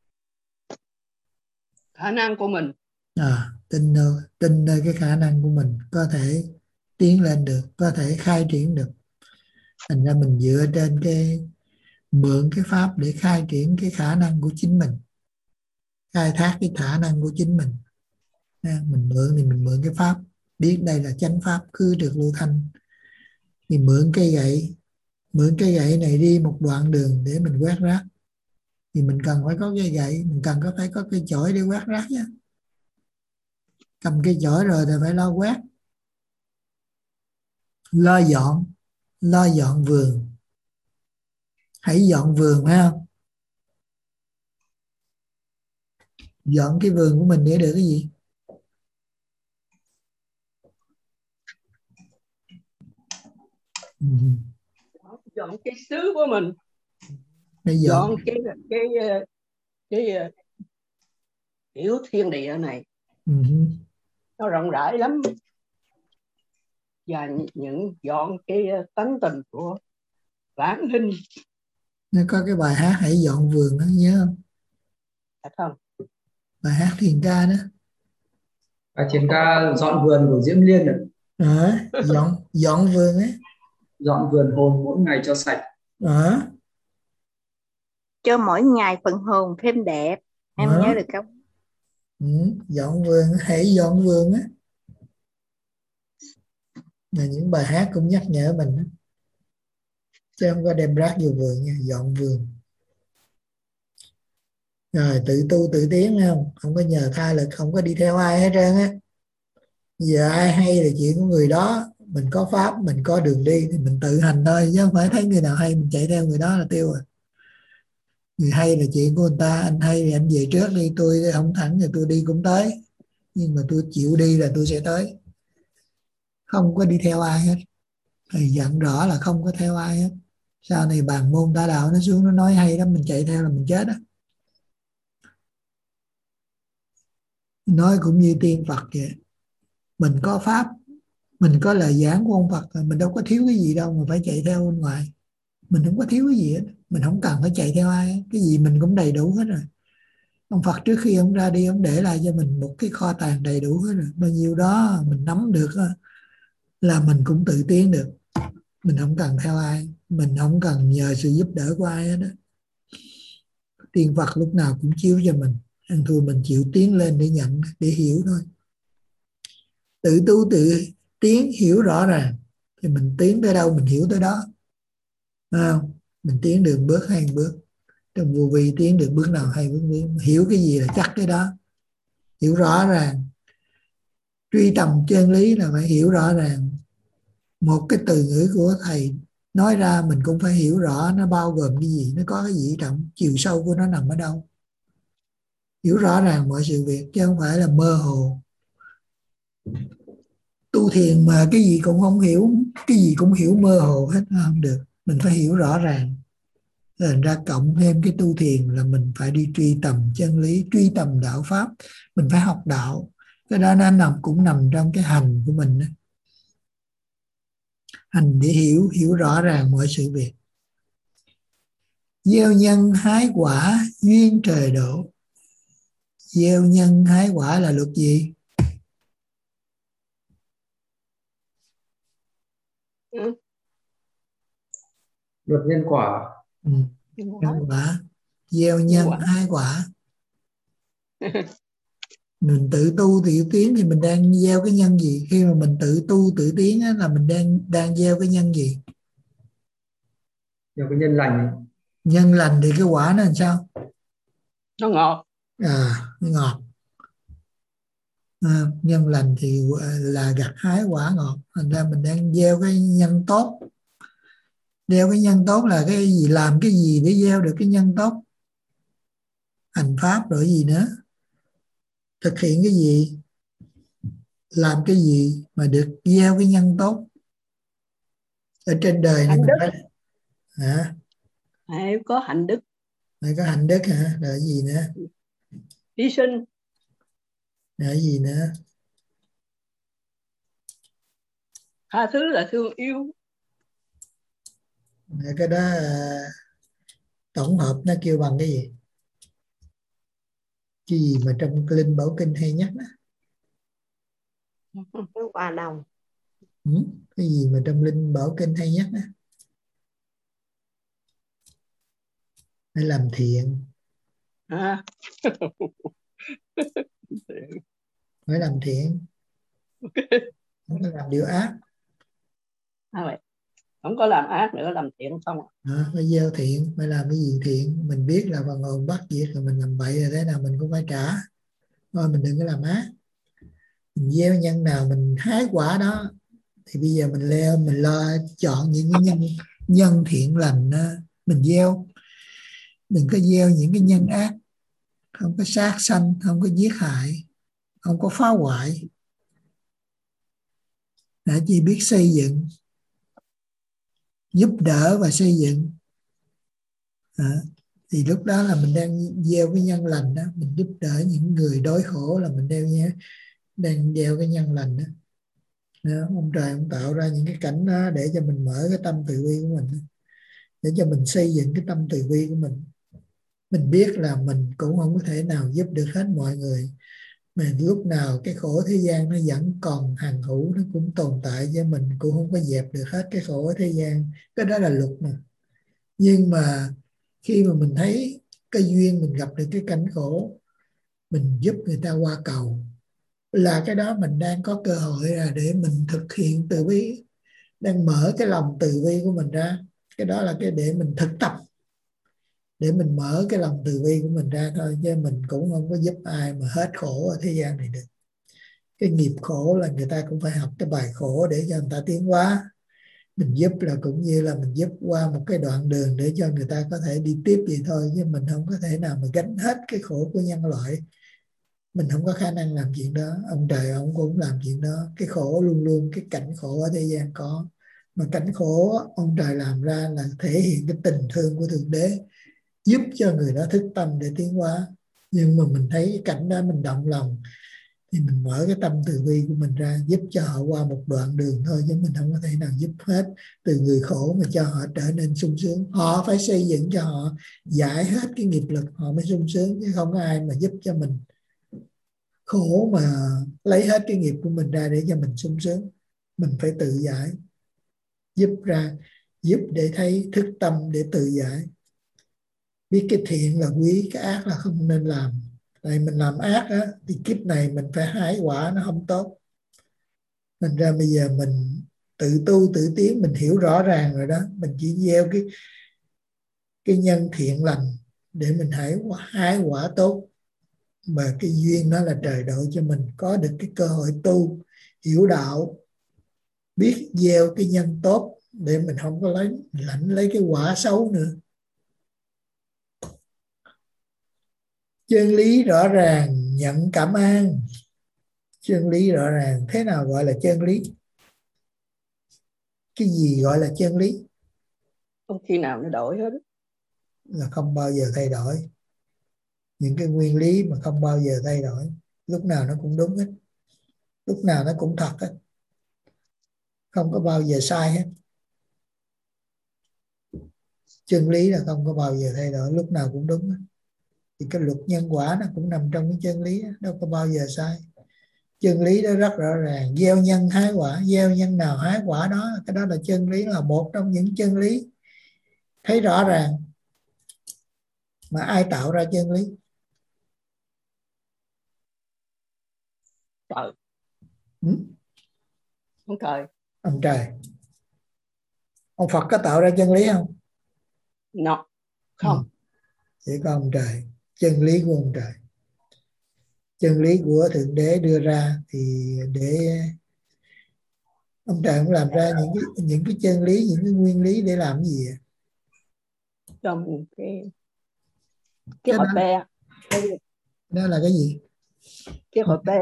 Khả năng của mình. Tin nơi cái khả năng của mình có thể tiến lên được, có thể khai triển được. Thành ra mình dựa trên mượn cái pháp để khai triển cái khả năng của chính mình, khai thác cái khả năng của chính mình. Mình mượn thì mình mượn cái pháp, biết đây là chánh pháp, cứ được lưu thanh. Thì mượn cây gậy này đi một đoạn đường để mình quét rác, thì mình cần phải có cây gậy, mình cần phải có cây chổi để quét rác nhé. Cầm cây chổi rồi thì phải lo quét, lo dọn vườn. Hãy dọn vườn, phải không? Dọn cái vườn của mình để được cái gì? Dọn cái xứ của mình. Dọn cái hiểu thiên địa này. Nó rộng rãi lắm. Và dọn cái tánh tình của vãng sinh. Nó có cái bài hát Hãy dọn vườn đó, nhớ không? Phải không? Bài hát thiền ca đó. Bài thiền ca dọn vườn của Diễm Liên rồi. Dọn vườn ấy. Dọn vườn hồn mỗi ngày cho sạch. Cho mỗi ngày phần hồn thêm đẹp. Em nhớ được không? Dọn vườn, hãy dọn vườn á. Là những bài hát cũng nhắc nhở mình đó. Chứ không có đem rác vô vườn nha, dọn vườn. Rồi tự tu tự tiến, không có nhờ tha lực, không có đi theo ai hết trơn á. Giờ ai hay là chuyện của người đó, mình có pháp, mình có đường đi thì mình tự hành thôi, chứ không phải thấy người nào hay mình chạy theo người đó là tiêu rồi. Người hay là chuyện của người ta, anh hay thì anh về trước đi, tôi không thẳng thì tôi đi cũng tới, nhưng mà tôi chịu đi là tôi sẽ tới, không có đi theo ai hết. Thầy dặn rõ là không có theo ai hết. Sau này bàn môn tả đạo nó xuống nó nói hay lắm, mình chạy theo là mình chết á. Nói cũng như tiên Phật vậy, mình có pháp, mình có lời giảng của ông Phật, mình đâu có thiếu cái gì đâu mà phải chạy theo bên ngoài. Mình không có thiếu cái gì hết, mình không cần phải chạy theo ai, cái gì mình cũng đầy đủ hết rồi. Ông Phật trước khi ông ra đi, ông để lại cho mình một cái kho tàng đầy đủ hết rồi. Bao nhiêu đó mình nắm được là mình cũng tự tiến được. Mình không cần theo ai, mình không cần nhờ sự giúp đỡ của ai hết đó. Tiên Phật lúc nào cũng chiếu cho mình, ăn thua mình chịu tiến lên để nhận, để hiểu thôi. Tự tu tự tiến, hiểu rõ ràng thì mình tiến tới đâu mình hiểu tới đó. Không? Mình tiến được bước hay bước. Trong vô vi tiến được bước nào hay bước đó. Hiểu cái gì là chắc cái đó. Hiểu rõ ràng. Truy tầm chân lý là phải hiểu rõ ràng. Một cái từ ngữ của thầy nói ra mình cũng phải hiểu rõ nó bao gồm cái gì, nó có cái gì trọng, chiều sâu của nó nằm ở đâu. Hiểu rõ ràng mọi sự việc chứ không phải là mơ hồ. Tu thiền mà cái gì cũng không hiểu, cái gì cũng hiểu mơ hồ hết, không được. Mình phải hiểu rõ ràng. Thành ra cộng thêm cái tu thiền là mình phải đi truy tầm chân lý, truy tầm đạo pháp. Mình phải học đạo. Cái đó nó cũng nằm trong cái hành của mình đó. Hành để hiểu rõ ràng mọi sự việc. Gieo nhân hái quả, duyên trời độ. Gieo nhân hái quả là luật gì? luật nhân quả. Nhân quả, gieo nhân ái quả. Mình tự tu tự tiến thì mình đang gieo cái nhân gì? Khi mà mình tự tu tự tiến á, là mình đang gieo cái nhân gì? Gieo cái nhân lành. Nhân lành thì cái quả nó làm sao? Nó ngọt. Nó ngọt. Nhân lành thì là gặt hái quả ngọt. Thành ra mình đang gieo cái nhân tốt. Gieo cái nhân tốt là cái gì? Làm cái gì để gieo được cái nhân tốt? Hành pháp rồi gì nữa? Thực hiện cái gì? Làm cái gì mà được gieo cái nhân tốt? Ở trên đời này mình phải phải có hạnh đức. Phải có hạnh đức hả? Rồi gì nữa? Hy sinh. Rồi gì nữa? Tha thứ là thương yêu. Cái đó tổng hợp nó kêu bằng cái gì? Cái gì mà trong Linh Bảo Kinh hay nhất đó? Cái hòa đồng. Cái gì mà trong Linh Bảo Kinh hay nhất đó? Phải làm thiện. Phải làm thiện. Không có làm điều ác. Không có làm ác nữa, làm thiện không. Phải gieo thiện, phải làm cái gì thiện. Mình biết là phần hồn bắt việc rồi mình làm bậy rồi thế nào mình cũng phải trả. Thôi mình đừng có làm ác. Mình gieo nhân nào mình hái quả đó. Thì bây giờ mình lo chọn những cái nhân thiện lành đó, mình gieo. Đừng có gieo những cái nhân ác. Không có sát sanh, không có giết hại, không có phá hoại. Đã chỉ biết xây dựng, giúp đỡ và xây dựng. Thì lúc đó là mình đang gieo cái nhân lành đó. Mình giúp đỡ những người đói khổ là mình đang gieo cái nhân lành đó. Ông trời ông tạo ra những cái cảnh đó để cho mình mở cái tâm từ bi của mình, để cho mình xây dựng cái tâm từ bi của mình. Mình biết là mình cũng không có thể nào giúp được hết mọi người, mà lúc nào cái khổ thế gian nó vẫn còn hằng hữu, nó cũng tồn tại, cho mình cũng không có dẹp được hết cái khổ thế gian. Cái đó là luật mà. Nhưng mà khi mà mình thấy cái duyên mình gặp được cái cảnh khổ, mình giúp người ta qua cầu, là cái đó mình đang có cơ hội là để mình thực hiện từ bi, đang mở cái lòng từ bi của mình ra. Cái đó là cái để mình thực tập, để mình mở cái lòng từ bi của mình ra thôi, chứ mình cũng không có giúp ai mà hết khổ ở thế gian này được. Cái nghiệp khổ là người ta cũng phải học cái bài khổ để cho người ta tiến hóa. Mình giúp là cũng như là mình giúp qua một cái đoạn đường để cho người ta có thể đi tiếp vậy thôi, chứ mình không có thể nào mà gánh hết cái khổ của nhân loại. Mình không có khả năng làm chuyện đó. Ông trời ông cũng làm chuyện đó. Cái khổ luôn luôn, cái cảnh khổ ở thế gian có, mà cảnh khổ ông trời làm ra là thể hiện cái tình thương của Thượng Đế, giúp cho người đó thức tâm để tiến hóa. Nhưng mà mình thấy cái cảnh đó mình động lòng thì mình mở cái tâm từ bi của mình ra, giúp cho họ qua một đoạn đường thôi, chứ mình không có thể nào giúp hết từ người khổ mà cho họ trở nên sung sướng. Họ phải xây dựng cho họ giải hết cái nghiệp lực họ mới sung sướng, chứ không có ai mà giúp cho mình khổ mà lấy hết cái nghiệp của mình ra để cho mình sung sướng. Mình phải tự giải, giúp ra, giúp để thấy thức tâm để tự giải. Biết cái thiện là quý, cái ác là không nên làm. Tại mình làm ác á, thì kiếp này mình phải hái quả nó không tốt. Thành ra bây giờ mình tự tu tự tiến, mình hiểu rõ ràng rồi đó. Mình chỉ gieo cái nhân thiện lành để mình hái quả tốt. Mà cái duyên đó là trời độ cho mình có được cái cơ hội tu, hiểu đạo, biết gieo cái nhân tốt để mình không có lãnh lấy cái quả xấu nữa. Chân lý rõ ràng, nhận cảm ơn. Chân lý rõ ràng. Thế nào gọi là chân lý? Cái gì gọi là chân lý? Không khi nào nó đổi hết. Là không bao giờ thay đổi. Những cái nguyên lý mà không bao giờ thay đổi, lúc nào nó cũng đúng hết, lúc nào nó cũng thật hết, không có bao giờ sai hết. Chân lý là không có bao giờ thay đổi, lúc nào cũng đúng hết. Thì cái luật nhân quả nó cũng nằm trong cái chân lý, đâu có bao giờ sai. chân lý đó rất rõ ràng. Gieo nhân hái quả, gieo nhân nào hái quả đó, cái đó là chân lý, là một trong những chân lý thấy rõ ràng. Mà ai tạo ra chân lý? Trời. Ông trời. Ông trời. Ông Phật có tạo ra chân lý không? No. Không. Chỉ có ông trời. Chân lý của ông trời, chân lý của Thượng Đế đưa ra, thì để ông trời cũng làm ra những cái chân lý, những cái nguyên lý để làm gì vậy? Trong cái hộp be. Đó là cái gì? Cái hộp be.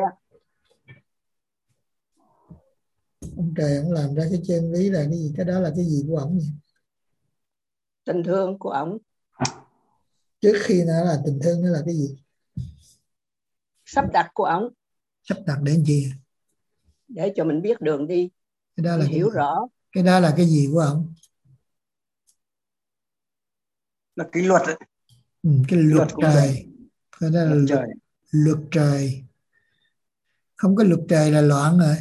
Ông trời ông làm ra cái chân lý là cái gì? Cái đó là cái gì của ổng vậy? Tình thương của ổng. Trước khi nó là tình thương, nó là cái gì? Sắp đặt của ổng. Sắp đặt để làm gì? Để cho mình biết đường đi. Cái đó là hiểu rõ. Cái đó là cái gì của ổng? Là cái luật ấy. Cái luật trời. Cái đó là luật trời. Không có luật trời là loạn rồi.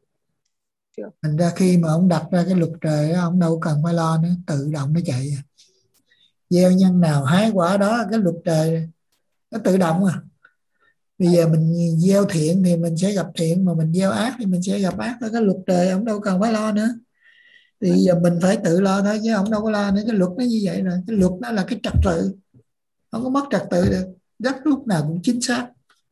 Thành ra khi mà ông đặt ra cái luật trời đó, ông đâu cần phải lo nữa, tự động nó chạy. Gieo nhân nào hái quả đó, cái luật trời nó tự động à. Bây giờ mình gieo thiện thì mình sẽ gặp thiện, mà mình gieo ác thì mình sẽ gặp ác. Cái luật trời ông đâu cần phải lo nữa. Thì giờ mình phải tự lo thôi, chứ ông đâu có lo nữa. Cái luật nó như vậy rồi. Cái luật đó là cái trật tự, không có mất trật tự được, rất lúc nào cũng chính xác.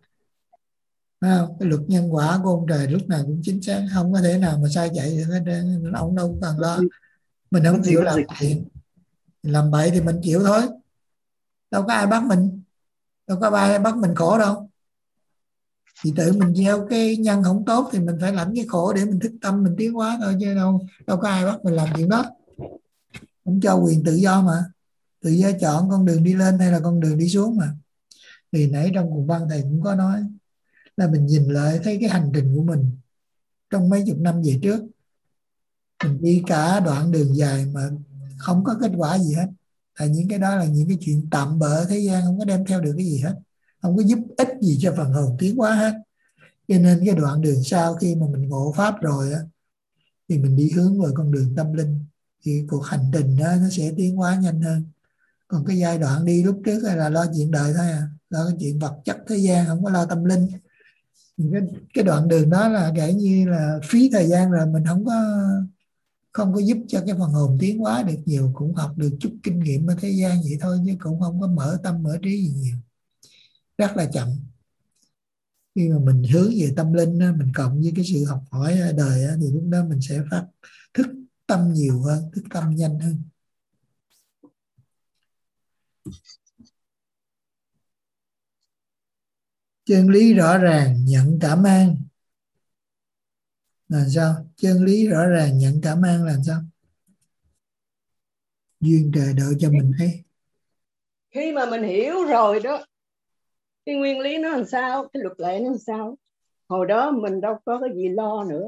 Không? Cái luật nhân quả của ông trời lúc nào cũng chính xác, không có thể nào mà sai chạy được hết. Ông đâu cần lo. Mình không chịu làm thiện, làm bậy thì mình chịu thôi, đâu có ai bắt mình, đâu có ai bắt mình khổ đâu. Thì tự mình gieo cái nhân không tốt thì mình phải lãnh cái khổ để mình thức tâm mình tiến hóa thôi, chứ đâu có ai bắt mình làm chuyện đó. Ông cho quyền tự do mà, tự do chọn con đường đi lên hay là con đường đi xuống mà. Thì nãy trong cuốn văn thầy cũng có nói là mình nhìn lại thấy cái hành trình của mình trong mấy chục năm về trước, mình đi cả đoạn đường dài mà không có kết quả gì hết. Là những cái đó là những cái chuyện tạm bợ thế gian, không có đem theo được cái gì hết, không có giúp ích gì cho phần hồn tiến hóa hết. Cho nên cái đoạn đường sau khi mà mình ngộ pháp rồi á, thì mình đi hướng vào con đường tâm linh, thì cuộc hành trình đó nó sẽ tiến hóa nhanh hơn. Còn cái giai đoạn đi lúc trước là lo chuyện đời thôi à, lo cái chuyện vật chất thế gian, không có lo tâm linh. Cái đoạn đường đó là kể như là phí thời gian rồi, mình không có giúp cho cái phần hồn tiến hóa được nhiều, cũng học được chút kinh nghiệm ở thế gian vậy thôi, chứ cũng không có mở tâm mở trí gì nhiều, rất là chậm. Khi mà mình hướng về tâm linh, mình cộng với cái sự học hỏi ở đời, thì lúc đó mình sẽ phát thức tâm nhiều hơn, thức tâm nhanh hơn. Chân lý rõ ràng nhận cảm ơn là sao? Chân lý rõ ràng nhận cảm ơn là sao? Duyên trời đợi cho mình thấy. Khi mà mình hiểu rồi đó, cái nguyên lý nó làm sao, cái luật lệ nó làm sao, hồi đó mình đâu có cái gì lo nữa.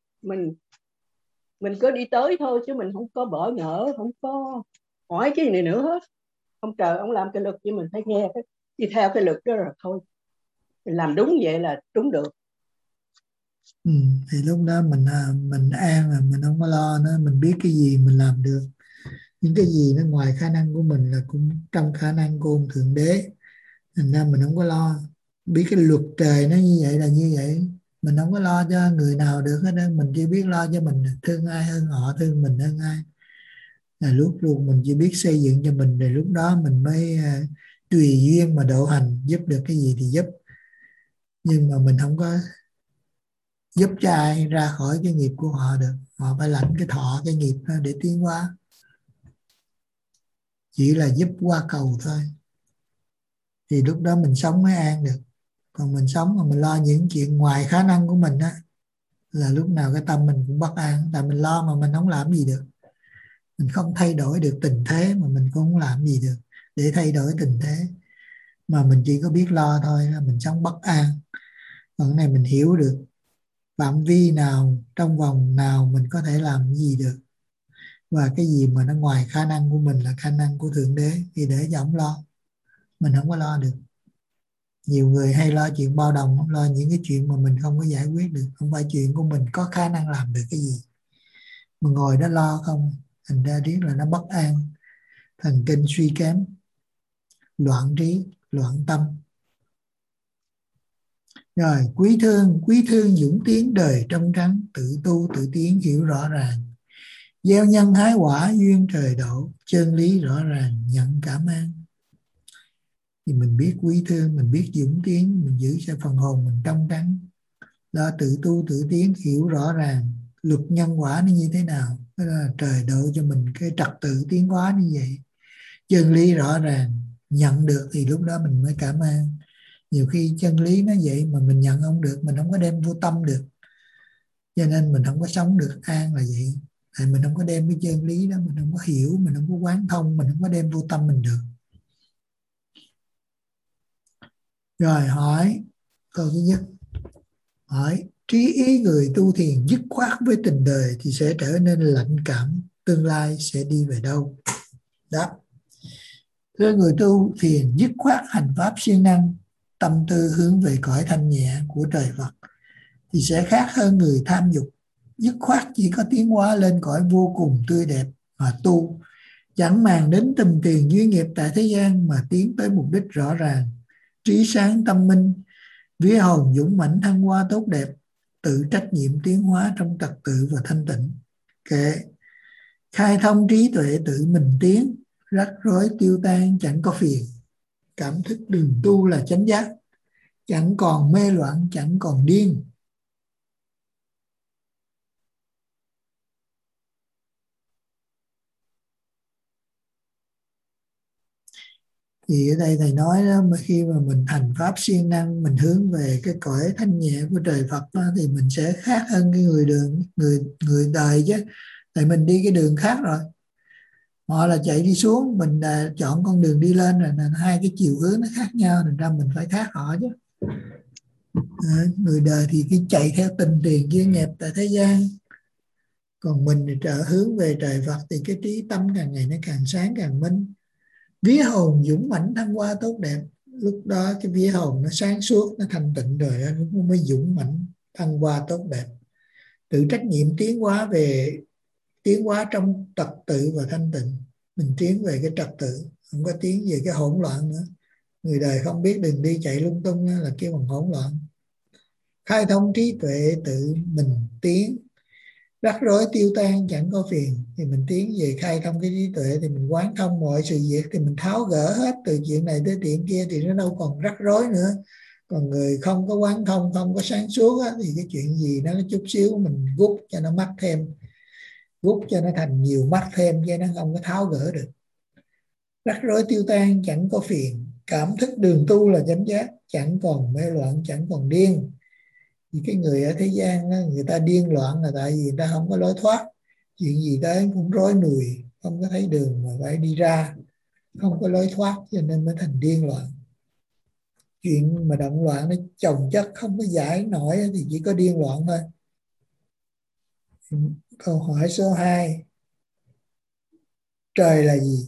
Mình cứ đi tới thôi, chứ mình không có bỡ ngỡ, không có hỏi cái gì nữa hết. Ông trời ông làm cái luật cho mình phải nghe, đi theo cái luật đó rồi thôi. Mình làm đúng vậy là đúng được. Thì lúc đó mình an là mình không có lo nữa, mình biết cái gì mình làm được, những cái gì nó ngoài khả năng của mình là cũng trong khả năng của ông Thượng Đế. Thành ra mình không có lo, biết cái luật trời nó như vậy là như vậy, mình không có lo cho người nào được hết. Mình chỉ biết lo cho mình, thương ai hơn họ, thương mình hơn ai. Là lúc luôn mình chỉ biết xây dựng cho mình, rồi lúc đó mình mới tùy duyên mà độ hành, giúp được cái gì thì giúp. Nhưng mà mình không có giúp cho ai ra khỏi cái nghiệp của họ được, họ phải lãnh cái thọ cái nghiệp đó để tiến hóa. Chỉ là giúp qua cầu thôi, thì lúc đó mình sống mới an được. Còn mình sống mà mình lo những chuyện ngoài khả năng của mình á, là lúc nào cái tâm mình cũng bất an. Tại mình lo mà mình không làm gì được, mình không thay đổi được tình thế, mà mình cũng không làm gì được để thay đổi tình thế, mà mình chỉ có biết lo thôi, là mình sống bất an. Còn cái này mình hiểu được phạm vi nào, trong vòng nào mình có thể làm gì được, và cái gì mà nó ngoài khả năng của mình là khả năng của Thượng Đế, thì để cho ổng lo, mình không có lo được. Nhiều người hay lo chuyện bao đồng, lo những cái chuyện mà mình không có giải quyết được, không phải chuyện của mình có khả năng làm được cái gì, mà ngồi đó lo không, thành ra riết là nó bất an, thần kinh suy kém, loạn trí, loạn tâm. Rồi quý thương dũng tiến đời trong trắng, tự tu tự tiến hiểu rõ ràng, gieo nhân hái quả duyên trời đổ, chân lý rõ ràng nhận cảm ơn. Thì mình biết quý thương, mình biết dũng tiến, mình giữ cho phần hồn mình trong trắng, lo tự tu tự tiến hiểu rõ ràng luật nhân quả nó như thế nào, đó là trời độ cho mình cái trật tự tiến hóa như vậy, chân lý rõ ràng nhận được thì lúc đó mình mới cảm ơn. Nhiều khi chân lý nó vậy mà mình nhận không được, mình không có đem vô tâm được, cho nên mình không có sống được an là vậy. Tại mình không có đem cái chân lý đó, mình không có hiểu, mình không có quán thông, mình không có đem vô tâm mình được. Rồi hỏi câu thứ nhất, hỏi trí ý người tu thiền dứt khoát với tình đời thì sẽ trở nên lạnh cảm, tương lai sẽ đi về đâu? Đáp, thưa người tu thiền dứt khoát hành pháp siêng năng, tâm tư hướng về cõi thanh nhẹ của trời Phật thì sẽ khác hơn người tham dục, dứt khoát chỉ có tiến hóa lên cõi vô cùng tươi đẹp mà tu, chẳng màng đến tìm tiền duyên nghiệp tại thế gian mà tiến tới mục đích rõ ràng, trí sáng tâm minh, vía hồn dũng mãnh thăng hoa tốt đẹp, tự trách nhiệm tiến hóa trong trật tự và thanh tịnh. Kệ khai thông trí tuệ tự mình tiến, rắc rối tiêu tan chẳng có phiền, cảm thức đường tu là chánh giác, chẳng còn mê loạn chẳng còn điên. Thì ở đây thầy nói đó, khi mà mình hành pháp siêng năng, mình hướng về cái cõi thanh nhẹ của trời Phật đó, thì mình sẽ khác hơn cái người đời chứ. Tại mình đi cái đường khác rồi, họ là chạy đi xuống, mình là chọn con đường đi lên rồi, là hai cái chiều hướng nó khác nhau, thành ra mình phải khác họ chứ. Người đời thì cái chạy theo tình tiền duyên nghiệp tại thế gian, còn mình thì hướng về trời Phật thì cái trí tâm càng ngày nó càng sáng càng minh, vía hồn dũng mãnh thăng hoa tốt đẹp. Lúc đó cái vía hồn nó sáng suốt, nó thanh tịnh rồi, nó mới dũng mãnh thăng hoa tốt đẹp, tự trách nhiệm tiến hóa trong trật tự và thanh tịnh. Mình tiến về cái trật tự, không có tiến về cái hỗn loạn nữa. Người đời không biết đừng đi chạy lung tung là kêu bằng hỗn loạn. Khai thông trí tuệ tự mình tiến, rắc rối tiêu tan chẳng có phiền. Thì mình tiến về khai thông cái trí tuệ, thì mình quán thông mọi sự việc, thì mình tháo gỡ hết từ chuyện này tới chuyện kia, thì nó đâu còn rắc rối nữa. Còn người không có quán thông, không có sáng suốt á, thì cái chuyện gì nó chút xíu mình gút cho nó mắc thêm, gút cho nó thành nhiều mắc thêm, cho nó không có tháo gỡ được. Rắc rối tiêu tan chẳng có phiền, cảm thức đường tu là chánh giác, chẳng còn mê loạn chẳng còn điên. Thì cái người ở thế gian đó, người ta điên loạn là tại vì người ta không có lối thoát, chuyện gì tới cũng rối nùi, không có thấy đường mà phải đi ra, không có lối thoát, cho nên mới thành điên loạn. Chuyện mà động loạn nó chồng chất không có giải nổi thì chỉ có điên loạn thôi. Câu hỏi số 2, trời là gì?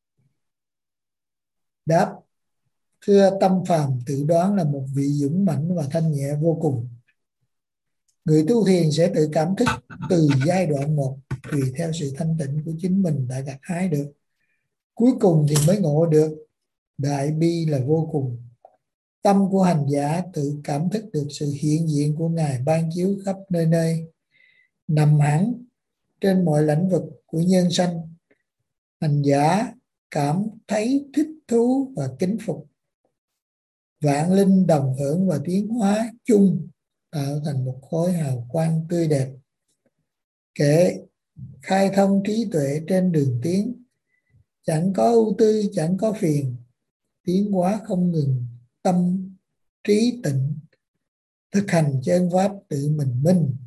Đáp, thưa tâm phàm tự đoán là một vị dũng mãnh và thanh nhẹ vô cùng. Người tu thiền sẽ tự cảm thức từ giai đoạn 1 tùy theo sự thanh tịnh của chính mình đã gặt hái được. Cuối cùng thì mới ngộ được đại bi là vô cùng. Tâm của hành giả tự cảm thức được sự hiện diện của Ngài ban chiếu khắp nơi nơi, nằm hẳn trên mọi lĩnh vực của nhân sanh. Hành giả cảm thấy thích thú và kính phục. Vạn linh đồng hưởng và tiến hóa chung tạo thành một khối hào quang tươi đẹp. Kệ khai thông trí tuệ trên đường tiến, chẳng có ưu tư chẳng có phiền, tiến hóa không ngừng, tâm trí tịnh, thực hành chân pháp tự mình minh.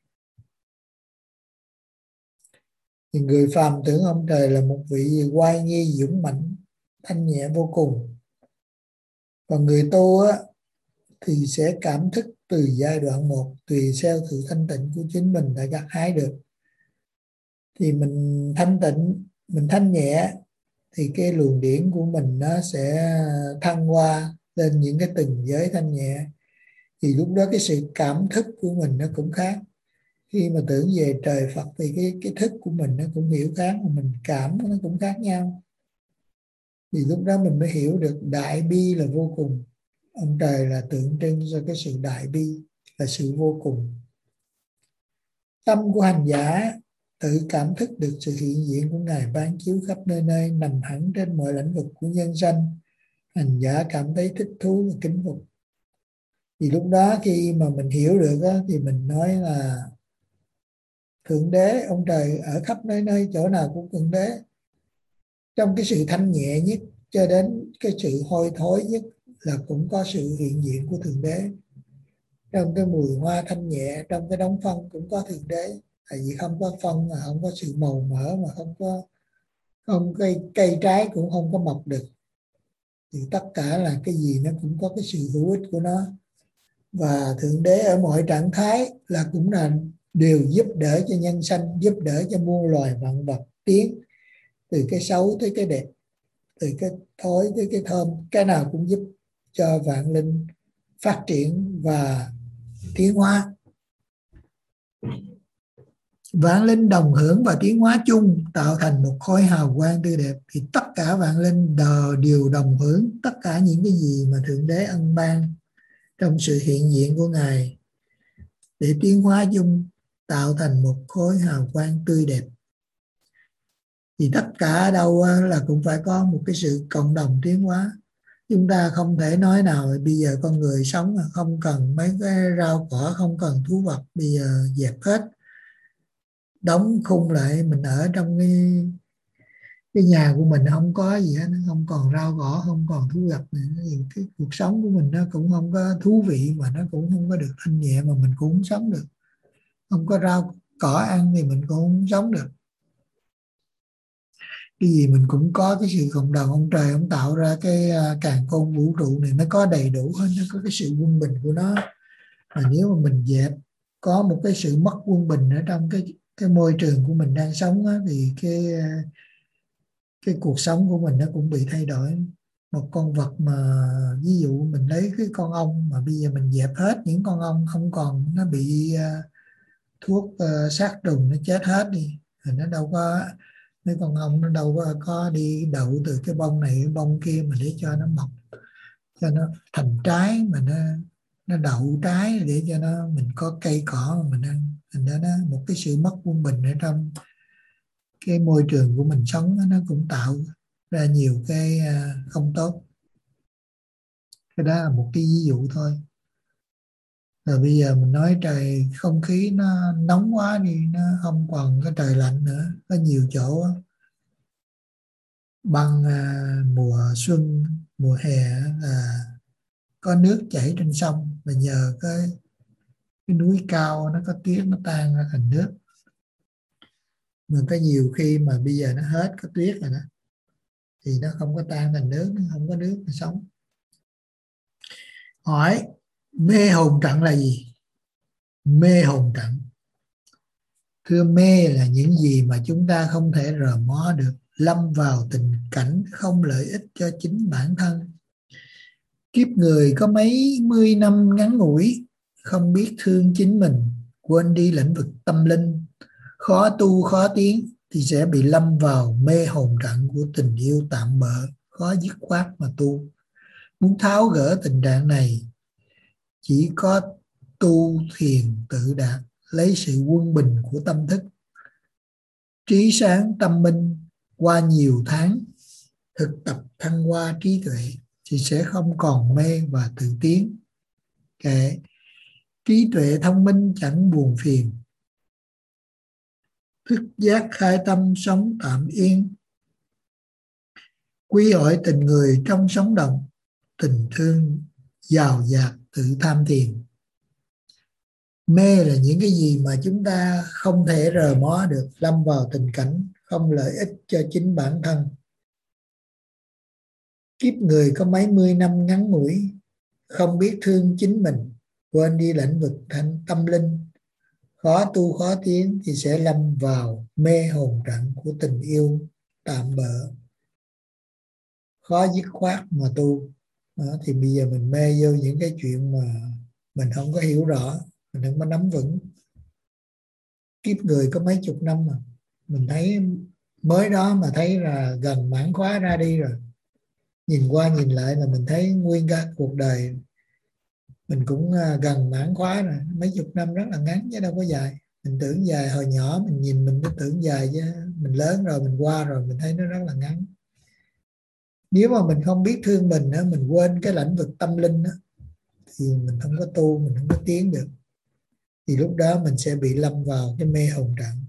Thì người phàm tưởng ông trời là một vị oai nghi dũng mãnh, thanh nhẹ vô cùng. Còn người tu á, thì sẽ cảm thức từ giai đoạn 1 tùy theo sự thanh tịnh của chính mình đã gặt hái được. Thì mình thanh tịnh, mình thanh nhẹ, thì cái luồng điển của mình nó sẽ thăng hoa lên những cái từng giới thanh nhẹ, thì lúc đó cái sự cảm thức của mình nó cũng khác. Khi mà tưởng về trời Phật thì cái thức của mình nó cũng hiểu khác, mà mình cảm nó cũng khác nhau. Thì lúc đó mình mới hiểu được đại bi là vô cùng. Ông trời là tượng trưng cho cái sự đại bi, là sự vô cùng. Tâm của hành giả tự cảm thức được sự hiện diện của Ngài ban chiếu khắp nơi nơi, nằm hẳn trên mọi lĩnh vực của nhân sanh. Hành giả cảm thấy thích thú và kính phục. Thì lúc đó khi mà mình hiểu được đó, thì mình nói là Thượng Đế, ông trời ở khắp nơi nơi, chỗ nào cũng Thượng Đế. Trong cái sự thanh nhẹ nhất cho đến cái sự hôi thối nhất là cũng có sự hiện diện của Thượng Đế. Trong cái mùi hoa thanh nhẹ, trong cái đống phân cũng có Thượng Đế. Tại vì không có phân mà không có sự màu mỡ, mà không cây trái cũng không có mọc được. Thì tất cả là cái gì nó cũng có cái sự hữu ích của nó. Và Thượng Đế ở mọi trạng thái là cũng là đều giúp đỡ cho nhân sanh, giúp đỡ cho muôn loài vạn vật tiến từ cái xấu tới cái đẹp, từ cái thối tới cái thơm, cái nào cũng giúp cho vạn linh phát triển và tiến hóa. Vạn linh đồng hưởng và tiến hóa chung tạo thành một khối hào quang tươi đẹp. Thì tất cả vạn linh đều đồng hưởng tất cả những cái gì mà Thượng Đế ân ban trong sự hiện diện của Ngài, để tiến hóa chung tạo thành một khối hào quang tươi đẹp. Thì tất cả ở đâu là cũng phải có một cái sự cộng đồng tiến hóa. Chúng ta không thể nói nào bây giờ con người sống mà không cần mấy cái rau cỏ, không cần thú vật, bây giờ dẹp hết, đóng khung lại, mình ở trong cái nhà của mình không có gì hết, không còn rau cỏ, không còn thú vật nữa. Thì cái cuộc sống của mình nó cũng không có thú vị, mà nó cũng không có được thanh nhẹ, mà mình cũng không sống được. Không có rau cỏ ăn thì mình cũng không sống được. Cái gì mình cũng có cái sự cộng đồng. Ông trời ông tạo ra cái càn khôn vũ trụ này, nó có đầy đủ hết, nó có cái sự quân bình của nó. Mà nếu mà mình dẹp, có một cái sự mất quân bình ở trong cái môi trường của mình đang sống á, thì cái cuộc sống của mình nó cũng bị thay đổi. Một con vật mà ví dụ mình lấy cái con ong, mà bây giờ mình dẹp hết những con ong, không còn, nó bị thuốc sát trùng, nó chết hết đi, rồi nó đâu có, mấy con ong nó đâu có đi đậu từ cái bông này cái bông kia mà để cho nó mọc, cho nó thành trái, mà nó đậu trái để cho mình có cây cỏ mà mình ăn. Thành ra nó một cái sự mất quân bình ở trong cái môi trường của mình sống, nó cũng tạo ra nhiều cái không tốt. Cái đó là một cái ví dụ thôi. Rồi bây giờ mình nói trời không khí nó nóng quá đi, nó không còn cái trời lạnh nữa. Có nhiều chỗ bằng mùa xuân, mùa hè là có nước chảy trên sông, mà nhờ cái núi cao nó có tuyết, nó tan ra thành nước. Mà có nhiều khi mà bây giờ nó hết có tuyết rồi đó, thì nó không có tan thành nước, nó không có nước mà sống. Hỏi mê hồn trận là gì? Mê hồn trận, thưa, mê là những gì mà chúng ta không thể rờ mó được, lâm vào tình cảnh không lợi ích cho chính bản thân. Kiếp người có mấy mươi năm ngắn ngủi, không biết thương chính mình, quên đi lĩnh vực tâm linh, khó tu khó tiến, thì sẽ bị lâm vào mê hồn trận của tình yêu tạm bợ, khó dứt khoát mà tu. Muốn tháo gỡ tình trạng này, chỉ có tu thiền tự đạt, lấy sự quân bình của tâm thức, trí sáng tâm minh qua nhiều tháng thực tập thăng hoa trí tuệ, thì sẽ không còn mê và tự tiến. Kệ trí tuệ thông minh chẳng buồn phiền, thức giác khai tâm sống tạm yên, quý hỏi tình người trong sống động, tình thương giàu dạt tự tham tiền. Mê là những cái gì mà chúng ta không thể rờ mó được, lâm vào tình cảnh không lợi ích cho chính bản thân. Kiếp người có mấy mươi năm ngắn ngủi, không biết thương chính mình, quên đi lĩnh vực thành tâm linh, khó tu khó tiến, thì sẽ lâm vào mê hồn trận của tình yêu tạm bợ, khó dứt khoát mà tu. đó, thì bây giờ mình mê vô những cái chuyện mà mình không có hiểu rõ, mình không có nắm vững. Kiếp người có mấy chục năm mà mình thấy mới đó mà thấy là gần mãn khóa ra đi rồi, nhìn qua nhìn lại là mình thấy nguyên cả cuộc đời mình cũng gần mãn khóa rồi. Mấy chục năm rất là ngắn chứ đâu có dài. Mình tưởng dài hồi nhỏ mình nhìn mình cứ tưởng dài, chứ mình lớn rồi mình qua rồi mình thấy nó rất là ngắn. Nếu mà mình không biết thương mình đó, mình quên cái lĩnh vực tâm linh đó, thì mình không có tu, mình không có tiến được. Thì lúc đó mình sẽ bị lâm vào cái mê hồn trận.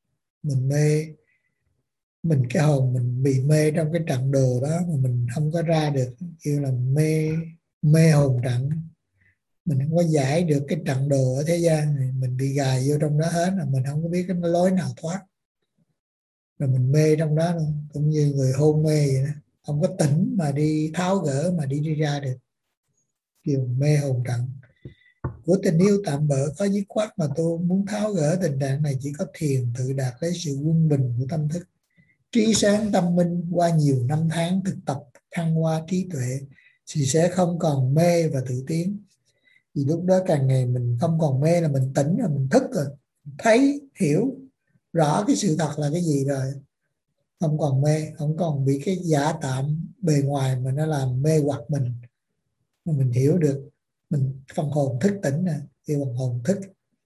Mình cái hồn mình bị mê trong cái trận đồ đó mà mình không có ra được, kêu là mê hồn trận. Mình không có giải được cái trận đồ ở thế gian này, mình bị gài vô trong đó hết, là mình không có biết cái lối nào thoát, rồi mình mê trong đó luôn, cũng như người hôn mê vậy đó, không có tỉnh mà đi tháo gỡ mà đi ra được, kiểu mê hồn trận. Của tình yêu tạm bỡ có dứt khoát mà tôi muốn tháo gỡ tình trạng này, chỉ có thiền tự đạt lấy sự quân bình của tâm thức, trí sáng tâm minh. Qua nhiều năm tháng thực tập thăng hoa trí tuệ thì sẽ không còn mê và tự tiến. Thì lúc đó càng ngày mình không còn mê, là mình tỉnh rồi, mình thức rồi, thấy hiểu rõ cái sự thật là cái gì rồi, không còn mê, không còn bị cái giả tạm bề ngoài mà nó làm mê hoặc mình. Mà mình hiểu được, mình phần hồn thức tỉnh nè, kêu phần hồn thức.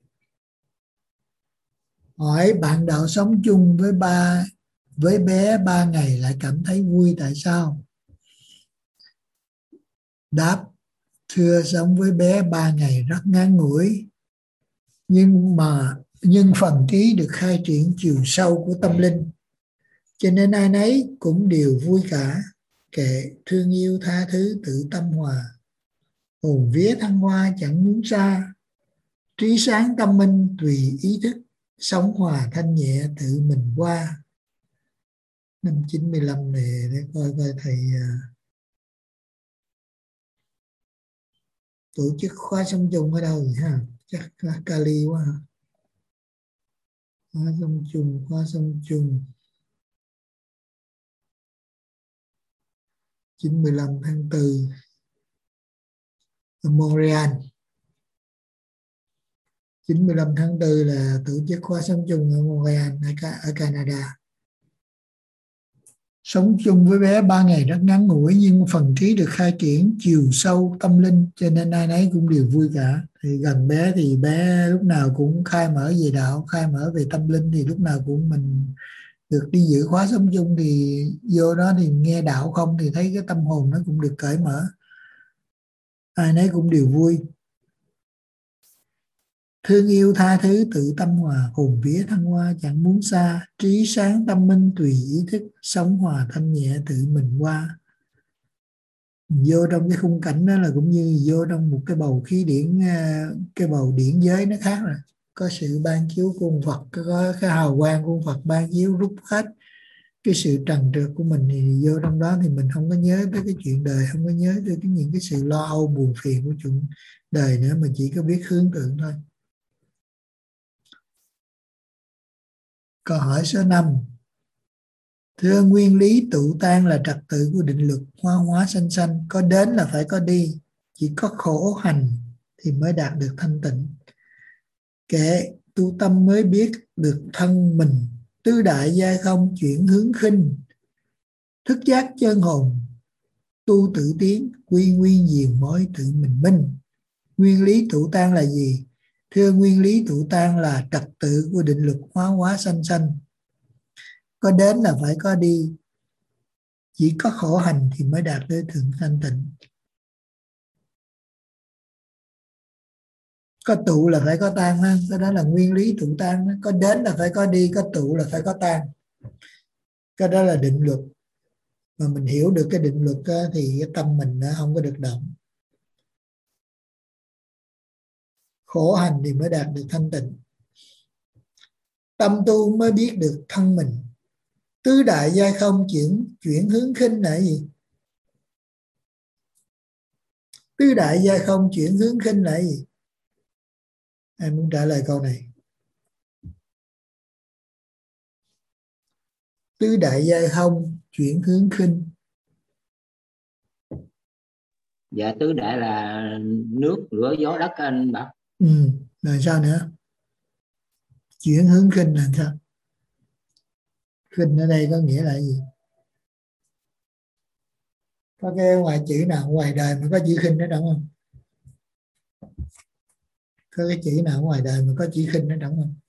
Hỏi bạn đạo sống chung với bé 3 ngày lại cảm thấy vui tại sao? Đáp: thưa, sống với bé 3 ngày rất ngắn ngủi, nhưng phần trí được khai triển chiều sâu của tâm linh, cho nên ai nấy cũng đều vui cả. Kệ thương yêu tha thứ tự tâm hòa, hồn vía thăng hoa chẳng muốn xa, trí sáng tâm minh tùy ý thức, sống hòa thanh nhẹ tự mình qua. Năm 95 này để coi thầy tổ chức khóa sống chung ở đâu vậy ha? Chắc là Cali quá ha. Khóa sống chung 95 tháng 4 ở Montreal. 95 tháng 4 là tổ chức khóa sống chung ở Montreal ở Canada. Sống chung với bé 3 ngày rất ngắn ngủi, nhưng phần trí được khai triển chiều sâu tâm linh, cho nên ai nấy cũng đều vui cả. Thì gần bé thì bé lúc nào cũng khai mở về đạo, khai mở về tâm linh, thì lúc nào cũng mình được đi dự khóa sống chung, thì vô đó thì nghe đạo không thì thấy cái tâm hồn nó cũng được cởi mở, ai nấy cũng đều vui. Thương yêu tha thứ tự tâm hòa, hồn vía thăng hoa chẳng muốn xa, trí sáng tâm minh tùy ý thức, sống hòa thanh nhẹ tự mình qua. Vô trong cái khung cảnh đó là cũng như vô trong một cái bầu khí điển, cái bầu điển giới nó khác rồi. Có sự ban chiếu của ông Phật, có cái hào quang của ông Phật ban chiếu rút hết cái sự trần trượt của mình, thì vô trong đó thì mình không có nhớ tới cái chuyện đời, không có nhớ tới những cái sự lo âu buồn phiền của chuyện đời nữa, mà chỉ có biết hướng thượng thôi. Câu hỏi số 5. Thưa, nguyên lý tụ tan là trật tự của định luật hóa hóa sanh sanh, có đến là phải có đi, chỉ có khổ hành thì mới đạt được thanh tịnh. Kệ tu tâm mới biết được thân mình, tứ đại giai không chuyển hướng khinh, thức giác chân hồn tu tự tiến, quy nguyên diền mối tự mình minh. Nguyên lý tụ tan là gì? Thưa, nguyên lý tụ tan là trật tự của định luật hóa hóa sanh sanh, có đến là phải có đi, chỉ có khổ hành thì mới đạt tới thượng thanh tịnh. Có tụ là phải có tan ha, cái đó là nguyên lý tụ tan. Có đến là phải có đi, có tụ là phải có tan, cái đó là định luật. Mà mình hiểu được cái định luật đó, thì cái tâm mình nó không có được động. Khổ hành thì mới đạt được thanh tịnh. Tâm tu mới biết được thân mình, tứ đại giai không chuyển hướng khinh là gì? Tứ đại giai không chuyển hướng khinh là gì? Ai muốn trả lời câu này? Tứ đại giai không chuyển hướng khinh. Dạ tứ đại là nước, lửa, gió, đất anh bảo. Rồi sao nữa? Chuyển hướng khinh là sao? Khinh ở đây có nghĩa là gì? Có cái ngoài chữ nào ngoài đời mà có chữ khinh đó đúng không? Có cái chữ nào ngoài đời mà có chữ khinh đó đúng không?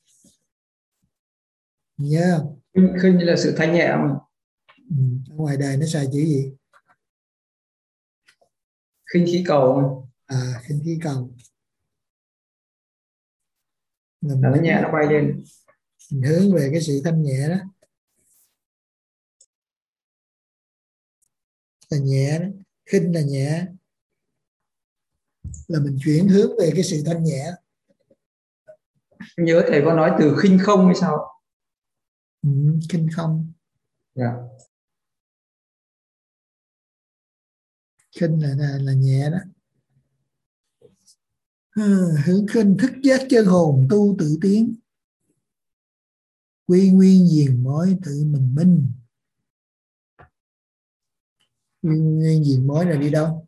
Nhớ không? Khinh là sự thanh nhẹ mà. Ở ngoài đời nó xài chữ gì? Khinh khí cầu. Khinh khí cầu. Là nó nhẹ, nó bay lên. Mình hướng về cái sự thanh nhẹ đó. Là nhẹ đó. Khinh là nhẹ. Là mình chuyển hướng về cái sự thanh nhẹ. Nhớ thầy có nói từ khinh không hay sao? Khinh không. Dạ. Khinh là nhẹ đó. Hướng khinh thức giác chân hồn tu tự tiến. Quy nguyên diền mối tự mình minh. Quy nguyên diền mối là đi đâu?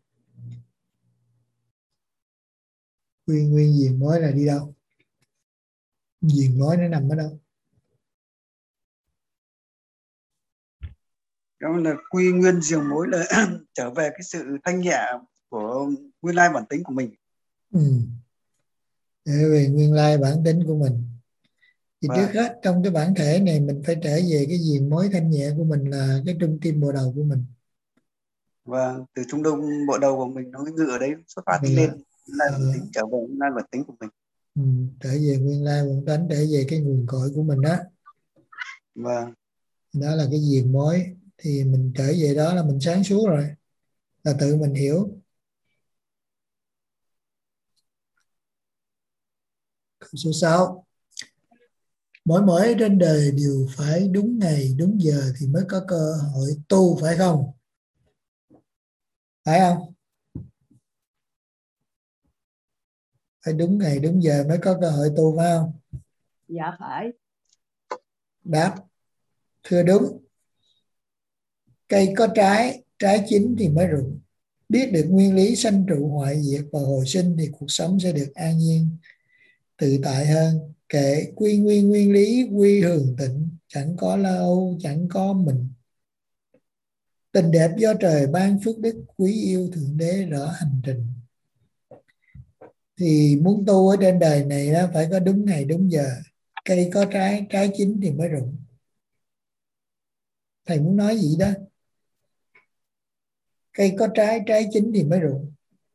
Quy nguyên diền mối là đi đâu? Diền mối nó nằm ở đâu? Đó là quy nguyên diền mối là trở về cái sự thanh nhẹ của nguyên lai bản tính của mình. Để về nguyên lai bản tính của mình. Thì trước hết trong cái bản thể này mình phải trở về cái diền mối thanh nhẹ của mình là cái trung tim bộ đầu của mình. Và từ trung đông bộ đầu của mình nó ngự ở đấy xuất phát đi lên nguyên lai bản tính, trở về nguyên lai bản tính của mình. Trở về nguyên lai bản tánh, trở về cái nguồn cội của mình đó. Đó là cái diền mối. Thì mình trở về đó là mình sáng suốt rồi, là tự mình hiểu. Câu số 6. Mỗi trên đời đều phải đúng ngày đúng giờ thì mới có cơ hội tu, phải không? Phải không? Phải đúng ngày đúng giờ mới có cơ hội tu, phải không? Dạ phải. Đáp: thưa đúng. Cây có trái, trái chín thì mới rụng. Biết được nguyên lý sanh trụ hoại diệt và hồi sinh thì cuộc sống sẽ được an nhiên, tự tại hơn. Kệ quy nguyên nguyên lý quy hường tịnh, chẳng có lo âu, chẳng có mình. Tình đẹp do trời ban phước đức, quý yêu thượng đế rõ hành trình. Thì muốn tu ở trên đời này đó, phải có đúng ngày đúng giờ. Cây có trái, trái chín thì mới rụng. Thầy muốn nói gì đó? Cây có trái, trái chín thì mới rụng.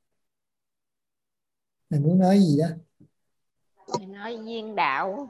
Thầy muốn nói gì đó? Thầy nói duyên đạo.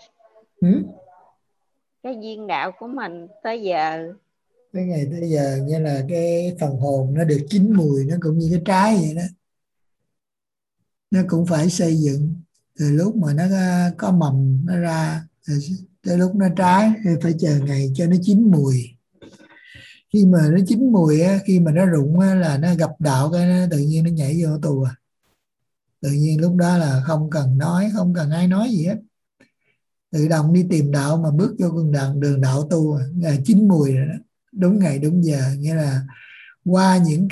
Cái duyên đạo của mình tới giờ. Cái ngày tới giờ như là cái phần hồn nó được chín mùi, nó cũng như cái trái vậy đó. Nó cũng phải xây dựng từ lúc mà nó có mầm nó ra tới lúc nó trái thì phải chờ ngày cho nó chín mùi. Khi mà nó chín mùi á, khi mà nó rụng á, là nó gặp đạo cái nó tự nhiên nó nhảy vô tù à. Tự nhiên lúc đó là không cần nói, không cần ai nói gì hết, tự động đi tìm đạo mà bước vô con đường đạo tu à. Là chín mùi rồi đó, đúng ngày đúng giờ. Nghĩa là qua những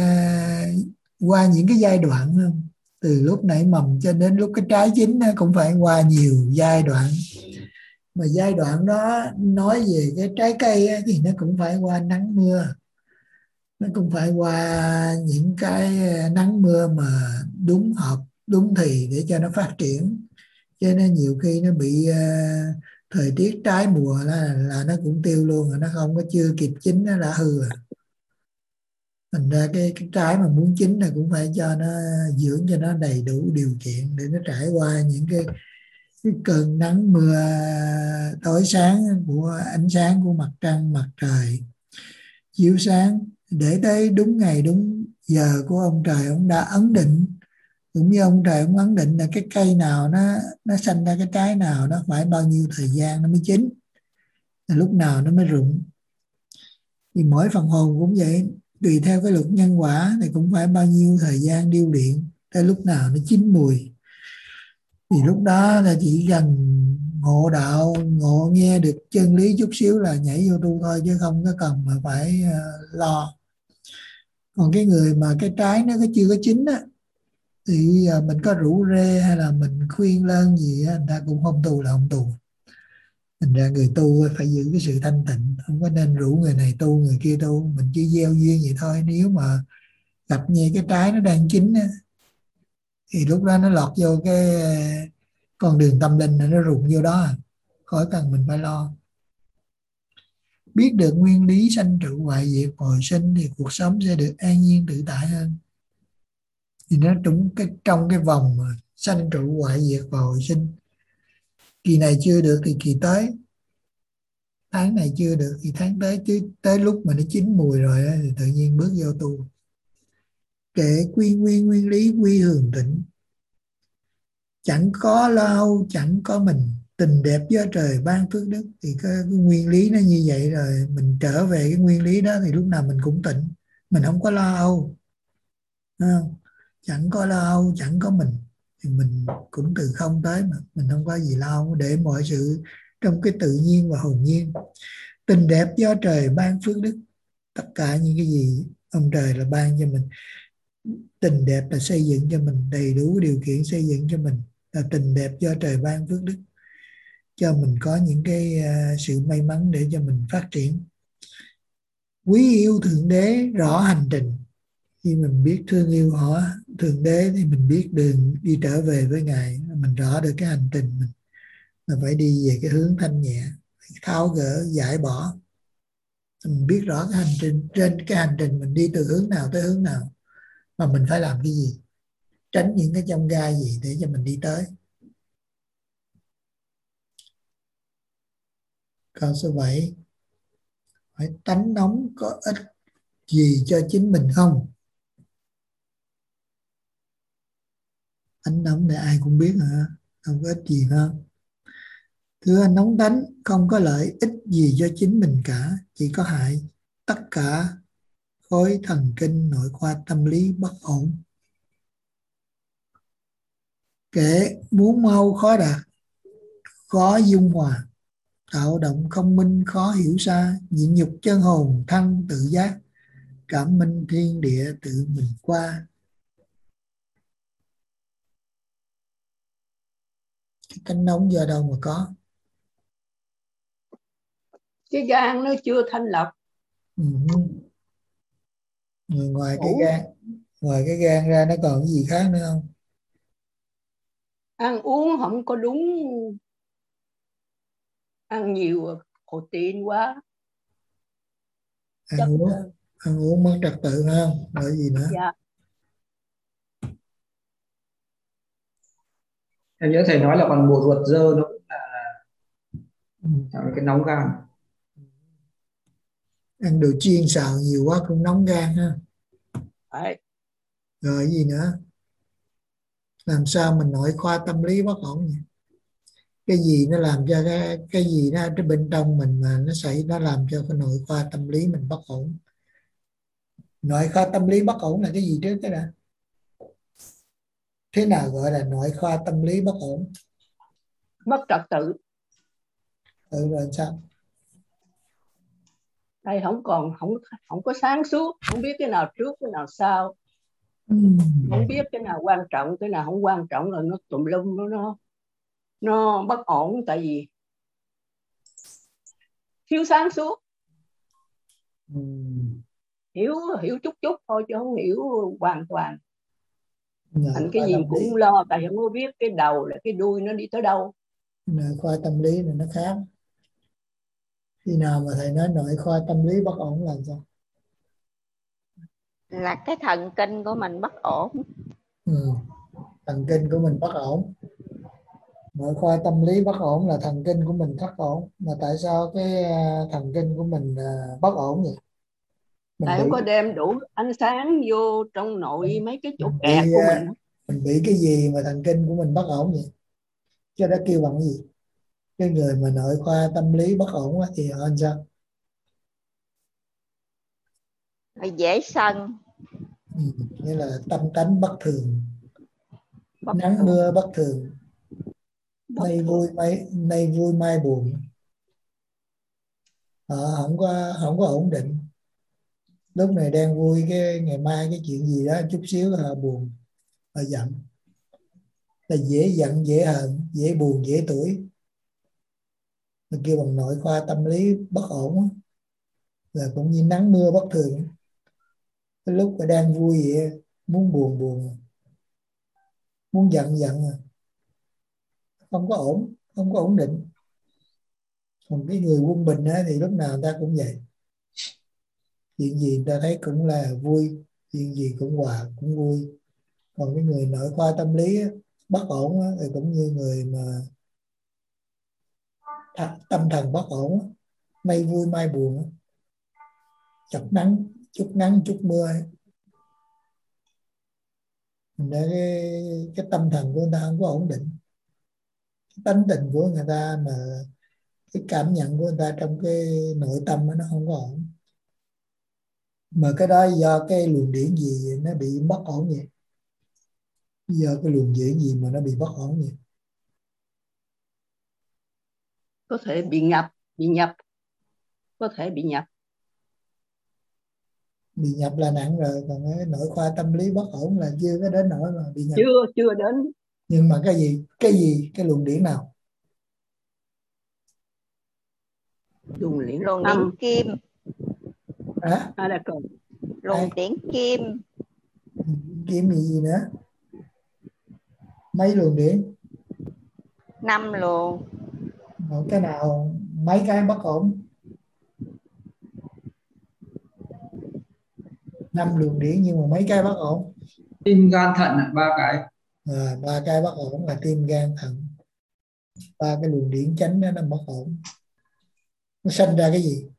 cái giai đoạn không? Từ lúc nảy mầm cho đến lúc cái trái chín cũng phải qua nhiều giai đoạn. Mà giai đoạn đó nói về cái trái cây thì nó cũng phải qua nắng mưa, nó cũng phải qua những cái nắng mưa mà đúng hợp, đúng thì để cho nó phát triển. Cho nên nhiều khi nó bị thời tiết trái mùa là nó cũng tiêu luôn rồi, nó không có chưa kịp chín nó đã hư rồi. Thành ra cái trái mà muốn chín là cũng phải cho nó dưỡng cho nó đầy đủ điều kiện để nó trải qua những cái cơn nắng mưa tối sáng của ánh sáng của mặt trăng mặt trời chiếu sáng, để tới đúng ngày đúng giờ của ông trời ông đã ấn định. Cũng như ông trời ông ấn định là cái cây nào nó sanh ra cái trái nào nó phải bao nhiêu thời gian nó mới chín, là lúc nào nó mới rụng. Thì mỗi phần hồn cũng vậy, tùy theo cái luật nhân quả thì cũng phải bao nhiêu thời gian điêu luyện tới lúc nào nó chín mùi. Thì lúc đó là chỉ cần ngộ đạo, ngộ nghe được chân lý chút xíu là nhảy vô tu thôi, chứ không có cần mà phải lo. Còn cái người mà cái trái nó chưa có chín á, thì mình có rủ rê hay là mình khuyên lơn gì á, người ta cũng không tu là không tu. Thành ra người tu phải giữ cái sự thanh tịnh, không có nên rủ người này tu người kia tu, mình chỉ gieo duyên vậy thôi. Nếu mà gặp như cái trái nó đang chín á, thì lúc đó nó lọt vô cái con đường tâm linh này, nó rụng vô đó, khỏi cần mình phải lo. Biết được nguyên lý sanh trụ hoại diệt hồi sinh thì cuộc sống sẽ được an nhiên tự tại hơn. Thì nó trúng trong cái vòng mà sanh trụ hoại diệt và hồi sinh. Kỳ này chưa được thì kỳ tới, tháng này chưa được thì tháng tới, chứ tới lúc mà nó chín mùi rồi đó, thì tự nhiên bước vô tu. Kệ quy nguyên lý quy hường tịnh, chẳng có lâu chẳng có mình, tình đẹp do trời ban phước đức. Thì cái nguyên lý nó như vậy rồi, mình trở về cái nguyên lý đó thì lúc nào mình cũng tịnh, mình không có lo âu. Không? Chẳng có lo âu, chẳng có mình, thì mình cũng từ không tới mà, mình không có gì lo âu, để mọi sự trong cái tự nhiên và hồn nhiên. Tình đẹp do trời ban phước đức, tất cả những cái gì ông trời là ban cho mình. Tình đẹp là xây dựng cho mình, đầy đủ điều kiện xây dựng cho mình, là tình đẹp do trời ban phước đức, cho mình có những cái sự may mắn để cho mình phát triển. Quý yêu Thượng Đế rõ hành trình, khi mình biết thương yêu họ Thượng Đế thì mình biết đường đi trở về với Ngài, mình rõ được cái hành trình mình là phải đi về cái hướng thanh nhẹ, tháo gỡ giải bỏ. Mình biết rõ cái hành trình, trên cái hành trình mình đi từ hướng nào tới hướng nào, mà mình phải làm cái gì, tránh những cái chông gai gì để cho mình đi tới. Câu số 7, hỏi tánh nóng có ích gì cho chính mình không? Tánh nóng này ai cũng biết hả? Không có ích gì không? Thưa, nóng tánh không có lợi ích gì cho chính mình cả, chỉ có hại. Tất cả khối thần kinh nội khoa tâm lý bất ổn. Kẻ muốn mau khó đạt, khó dung hòa, tạo động không minh khó hiểu xa, nhịn nhục chân hồn thăng tự giác, cảm minh thiên địa tự mình qua. Cái tánh nóng do đâu mà có? Cái gan nó chưa thanh lọc. Ngoài cái gan ra nó còn cái gì khác nữa không? Ăn uống không có đúng, ăn nhiều protein quá. Ăn uống mất trật tự không? Rồi gì nữa? Dạ. Em nhớ thầy nói là còn bộ ruột dơ nó cũng là cái nóng gan. Ăn đồ chiên xào nhiều quá cũng nóng gan ha. Đấy. Rồi gì nữa? Làm sao mình nội khoa tâm lý bất ổn vậy? Cái gì nó làm cho cái gì nó ở bên trong mình mà nó làm cho cái nội khoa tâm lý mình bất ổn? Nội khoa tâm lý bất ổn là cái gì trước cái đã? Thế nào gọi là nội khoa tâm lý bất ổn? Mất trật tự. Rồi sao? Đây không có sáng suốt, không biết cái nào trước cái nào sau, không biết cái nào quan trọng cái nào không quan trọng, là nó tùm lum, nó bất ổn, tại vì thiếu sáng suốt. Hiểu chút thôi chứ không hiểu hoàn toàn. Thành cái gì cũng lo, tại không có biết cái đầu là cái đuôi nó đi tới đâu. Nội khoa tâm lý này nó khác. Khi nào mà thầy nói nội khoa tâm lý bất ổn là sao? Là cái thần kinh của mình bất ổn. Thần kinh của mình bất ổn. Nội khoa tâm lý bất ổn là thần kinh của mình bất ổn. Mà tại sao cái thần kinh của mình bất ổn vậy? Tại không có đem đủ ánh sáng vô trong nội mấy cái chỗ kẹt của mình. Mình bị cái gì mà thần kinh của mình bất ổn vậy? Cho đó kêu bằng cái gì? Cái người mà nội khoa tâm lý bất ổn thì họ làm sao? Dễ sân. Nghĩa là tâm tánh bất thường, nắng mưa bất thường, nay vui mai buồn. Họ không có ổn định. lúc này đang vui, cái ngày mai cái chuyện gì đó chút xíu là buồn, là giận, là dễ giận, dễ hờn, dễ buồn, dễ tủi. Mình kêu bằng nội khoa tâm lý bất ổn, là cũng như nắng mưa bất thường. Cái lúc mà đang vui vậy, muốn buồn buồn, muốn giận giận, không có ổn, không có ổn định. Còn cái người quân bình á, thì lúc nào người ta cũng vậy, chuyện gì người ta thấy cũng là vui, chuyện gì cũng hòa, cũng vui. Còn cái người nội khoa tâm lý á, bất ổn á, thì cũng như người mà tâm thần bất ổn á, may vui may buồn á, chập nắng chút mưa. Để cái tâm thần của người ta không có ổn định, cái tánh tình của người ta, mà cái cảm nhận của người ta trong cái nội tâm nó không có ổn. Mà cái đó do cái luồng điển gì nó bị bất ổn vậy, do cái luồng điển gì mà nó bị bất ổn vậy. Có thể bị nhập, có thể bị nhập. Bị nhập là nặng rồi, còn cái nội khoa tâm lý bất ổn là chưa có đến nỗi mà bị nhập. Chưa đến. Nhưng mà cái luồng điển nào? Luồng điển kim. Là còn luồng điển kim. Kim gì nữa? Mấy luồng điển? 5 luồng. Cái nào mấy cái bất ổn? 5 luồng điển nhưng mà mấy cái bất ổn? Tim gan thận 3 cái. 3 cái bất ổn là tim gan thận. 3 cái luồng điển chánh đó nó bất ổn. Nó sanh ra cái gì?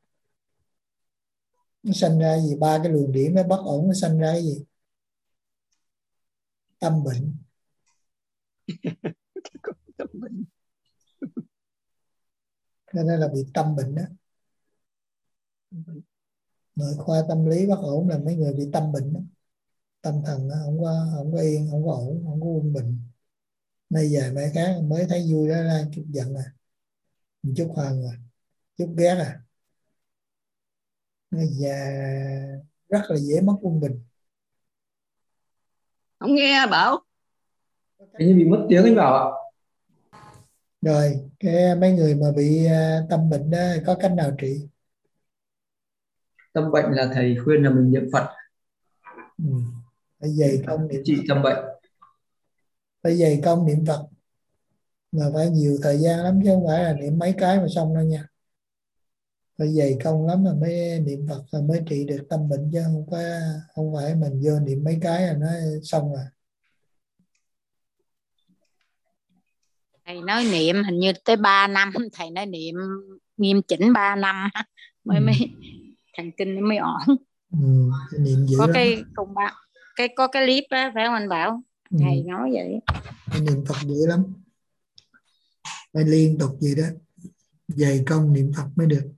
Nó sanh ra gì? 3 cái luồng điển nó bất ổn, nó sanh ra cái gì? Tâm bệnh. Cho nên là bị tâm bệnh đó. Nội khoa tâm lý bất ổn là mấy người bị tâm bệnh đó. Tâm thần nó không có yên, không có ổn, không có quân bình. Nay về mấy cái mới thấy vui đó là chút giận một chút hoang chút ghét nó già rất là dễ mất quân bình. Không nghe Bảo. Hình như bị mất tiếng anh Bảo ạ. Rồi cái mấy người mà bị tâm bệnh đó có cách nào trị? Tâm bệnh là thầy khuyên là mình niệm Phật. Phải dày công niệm trị tâm bệnh. Phải dày công niệm Phật, mà phải nhiều thời gian lắm chứ không phải là niệm mấy cái mà xong đâu nha. Phải dày công lắm mà mới niệm Phật rồi mới trị được tâm bệnh, chứ không phải mình vô niệm mấy cái là nó xong rồi. Thầy nói niệm hình như tới 3 năm, thầy nói niệm nghiêm chỉnh 3 năm mới thần kinh nó mới ổn. Niệm dữ có lắm. Có cái clip á, phải không anh Bảo? Thầy nói vậy. Niệm Phật dữ lắm, phải liên tục vậy đó, dày công niệm Phật mới được.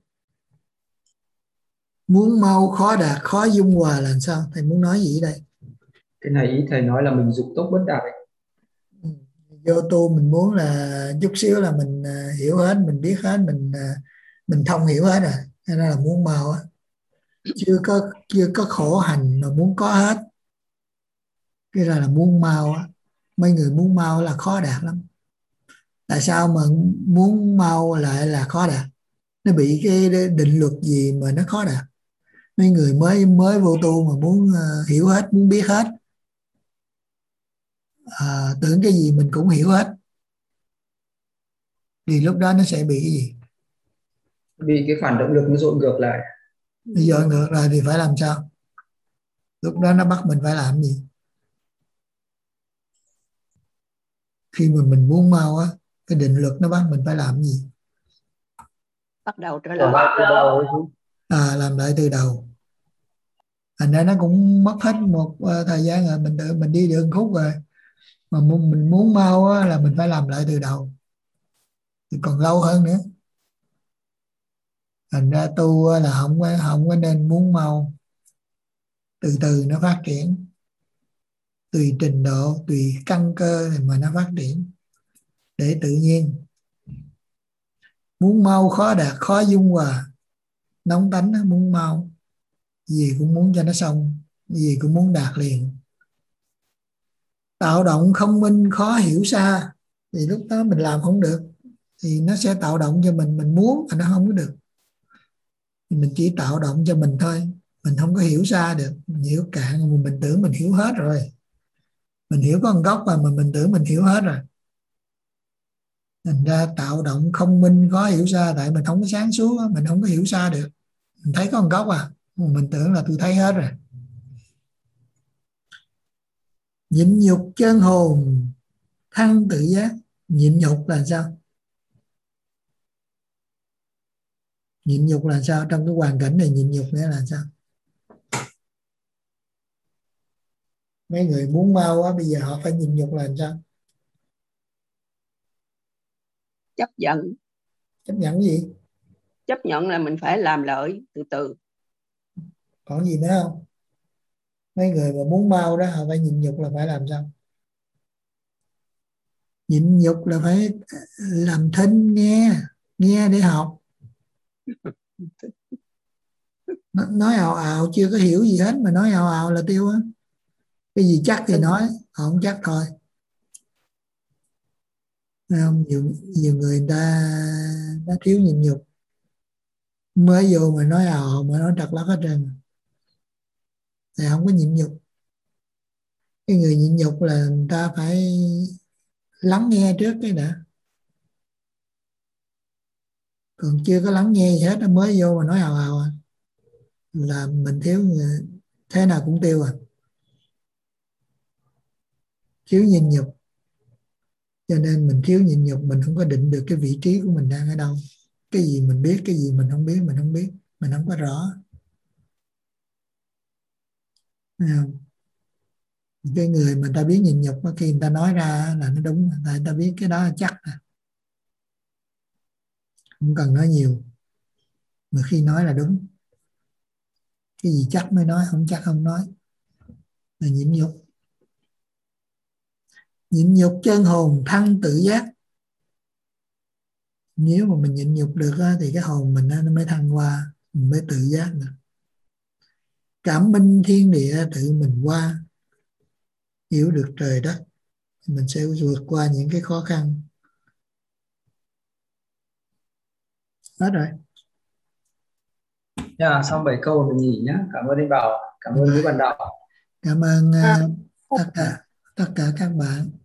Muốn mau khó đạt, khó dung hòa là sao? Thầy muốn nói gì đây? Cái này ý thầy nói là mình dục tốc bất đạt. Vô tu mình muốn là chút xíu là mình hiểu hết, mình biết hết, mình thông hiểu hết rồi, cho nên là muốn mau á. Chưa có khổ hành mà muốn có hết, cái là muốn mau á. Mấy người muốn mau là khó đạt lắm. Tại sao mà muốn mau lại là khó đạt? Nó bị cái định luật gì mà nó khó đạt? Mấy người mới vô tu mà muốn hiểu hết, muốn biết hết, tưởng cái gì mình cũng hiểu hết, thì lúc đó nó sẽ bị cái gì? Bị cái phản động lực nó dội ngược lại. Dội ngược lại thì phải làm sao? Lúc đó nó bắt mình phải làm gì? Khi mà mình muốn mau á, cái định luật nó bắt mình phải làm gì? Bắt đầu trở lại từ đầu. Làm lại từ đầu. Thành ra nó cũng mất hết một thời gian rồi, mình đi được khúc rồi, mà mình muốn mau á, là mình phải làm lại từ đầu, thì còn lâu hơn nữa. Thành ra tu là không có nên muốn mau, từ từ nó phát triển, tùy trình độ, tùy căn cơ mà nó phát triển, để tự nhiên. Muốn mau khó đạt, khó dung hòa, nóng tánh muốn mau, gì cũng muốn cho nó xong, gì cũng muốn đạt liền. Tạo động không minh khó hiểu xa, thì lúc đó mình làm không được, thì nó sẽ tạo động cho mình muốn mà nó không có được. Thì mình chỉ tạo động cho mình thôi, mình không có hiểu xa được. Mình hiểu cạn mà mình tưởng mình hiểu hết rồi. Mình hiểu có một góc mà mình tưởng mình hiểu hết rồi. Thành ra tạo động không minh khó hiểu xa, tại mình không có sáng suốt, mình không có hiểu xa được. Mình thấy có một góc mình tưởng là tôi thấy hết rồi. Nhịn nhục chân hồn thăng tự giác. Nhịn nhục là sao? Nhịn nhục là sao? Trong cái hoàn cảnh này nhịn nhục nghĩa là sao? Mấy người muốn mau quá, bây giờ họ phải nhịn nhục là sao? Chấp nhận. Chấp nhận gì? Chấp nhận là mình phải làm lợi từ từ. Còn gì nữa không? Mấy người mà muốn mau đó, họ phải nhịn nhục là phải làm sao? Nhịn nhục là phải làm thinh, nghe để học. Nói ào ào chưa có hiểu gì hết mà nói ào ào là tiêu á. Cái gì chắc thì nói, không chắc thôi. Không, nhiều người ta nó thiếu nhịn nhục, mới vô mà nói ào ào mà nói trật lắc hết trơn, thì không có nhịn nhục. Cái người nhịn nhục là người ta phải lắng nghe trước cái đã. Còn chưa có lắng nghe gì hết, mới vô mà nói ào ào là mình thiếu, thế nào cũng tiêu thiếu nhịn nhục. Cho nên mình thiếu nhịn nhục, mình không có định được cái vị trí của mình đang ở đâu. Cái gì mình biết, cái gì mình không biết, mình không có rõ. Thấy không? Cái người mà ta biết nhịn nhục, khi người ta nói ra là nó đúng, tại ta biết cái đó là chắc không cần nói nhiều, mà khi nói là đúng. Cái gì chắc mới nói, không chắc không nói, là nhịn nhục. Nhịn nhục chân hồn thăng tự giác. Nếu mà mình nhịn nhục được thì cái hồn mình nó mới thăng qua, mình mới tự giác được. Cảm minh thiên địa tự mình qua, hiểu được trời đất, mình sẽ vượt qua những cái khó khăn. Hết rồi. Xong 7 câu mình nghỉ nhé. Cảm ơn anh Bảo, cảm ơn quý bạn đọc. Cảm ơn tất cả các bạn.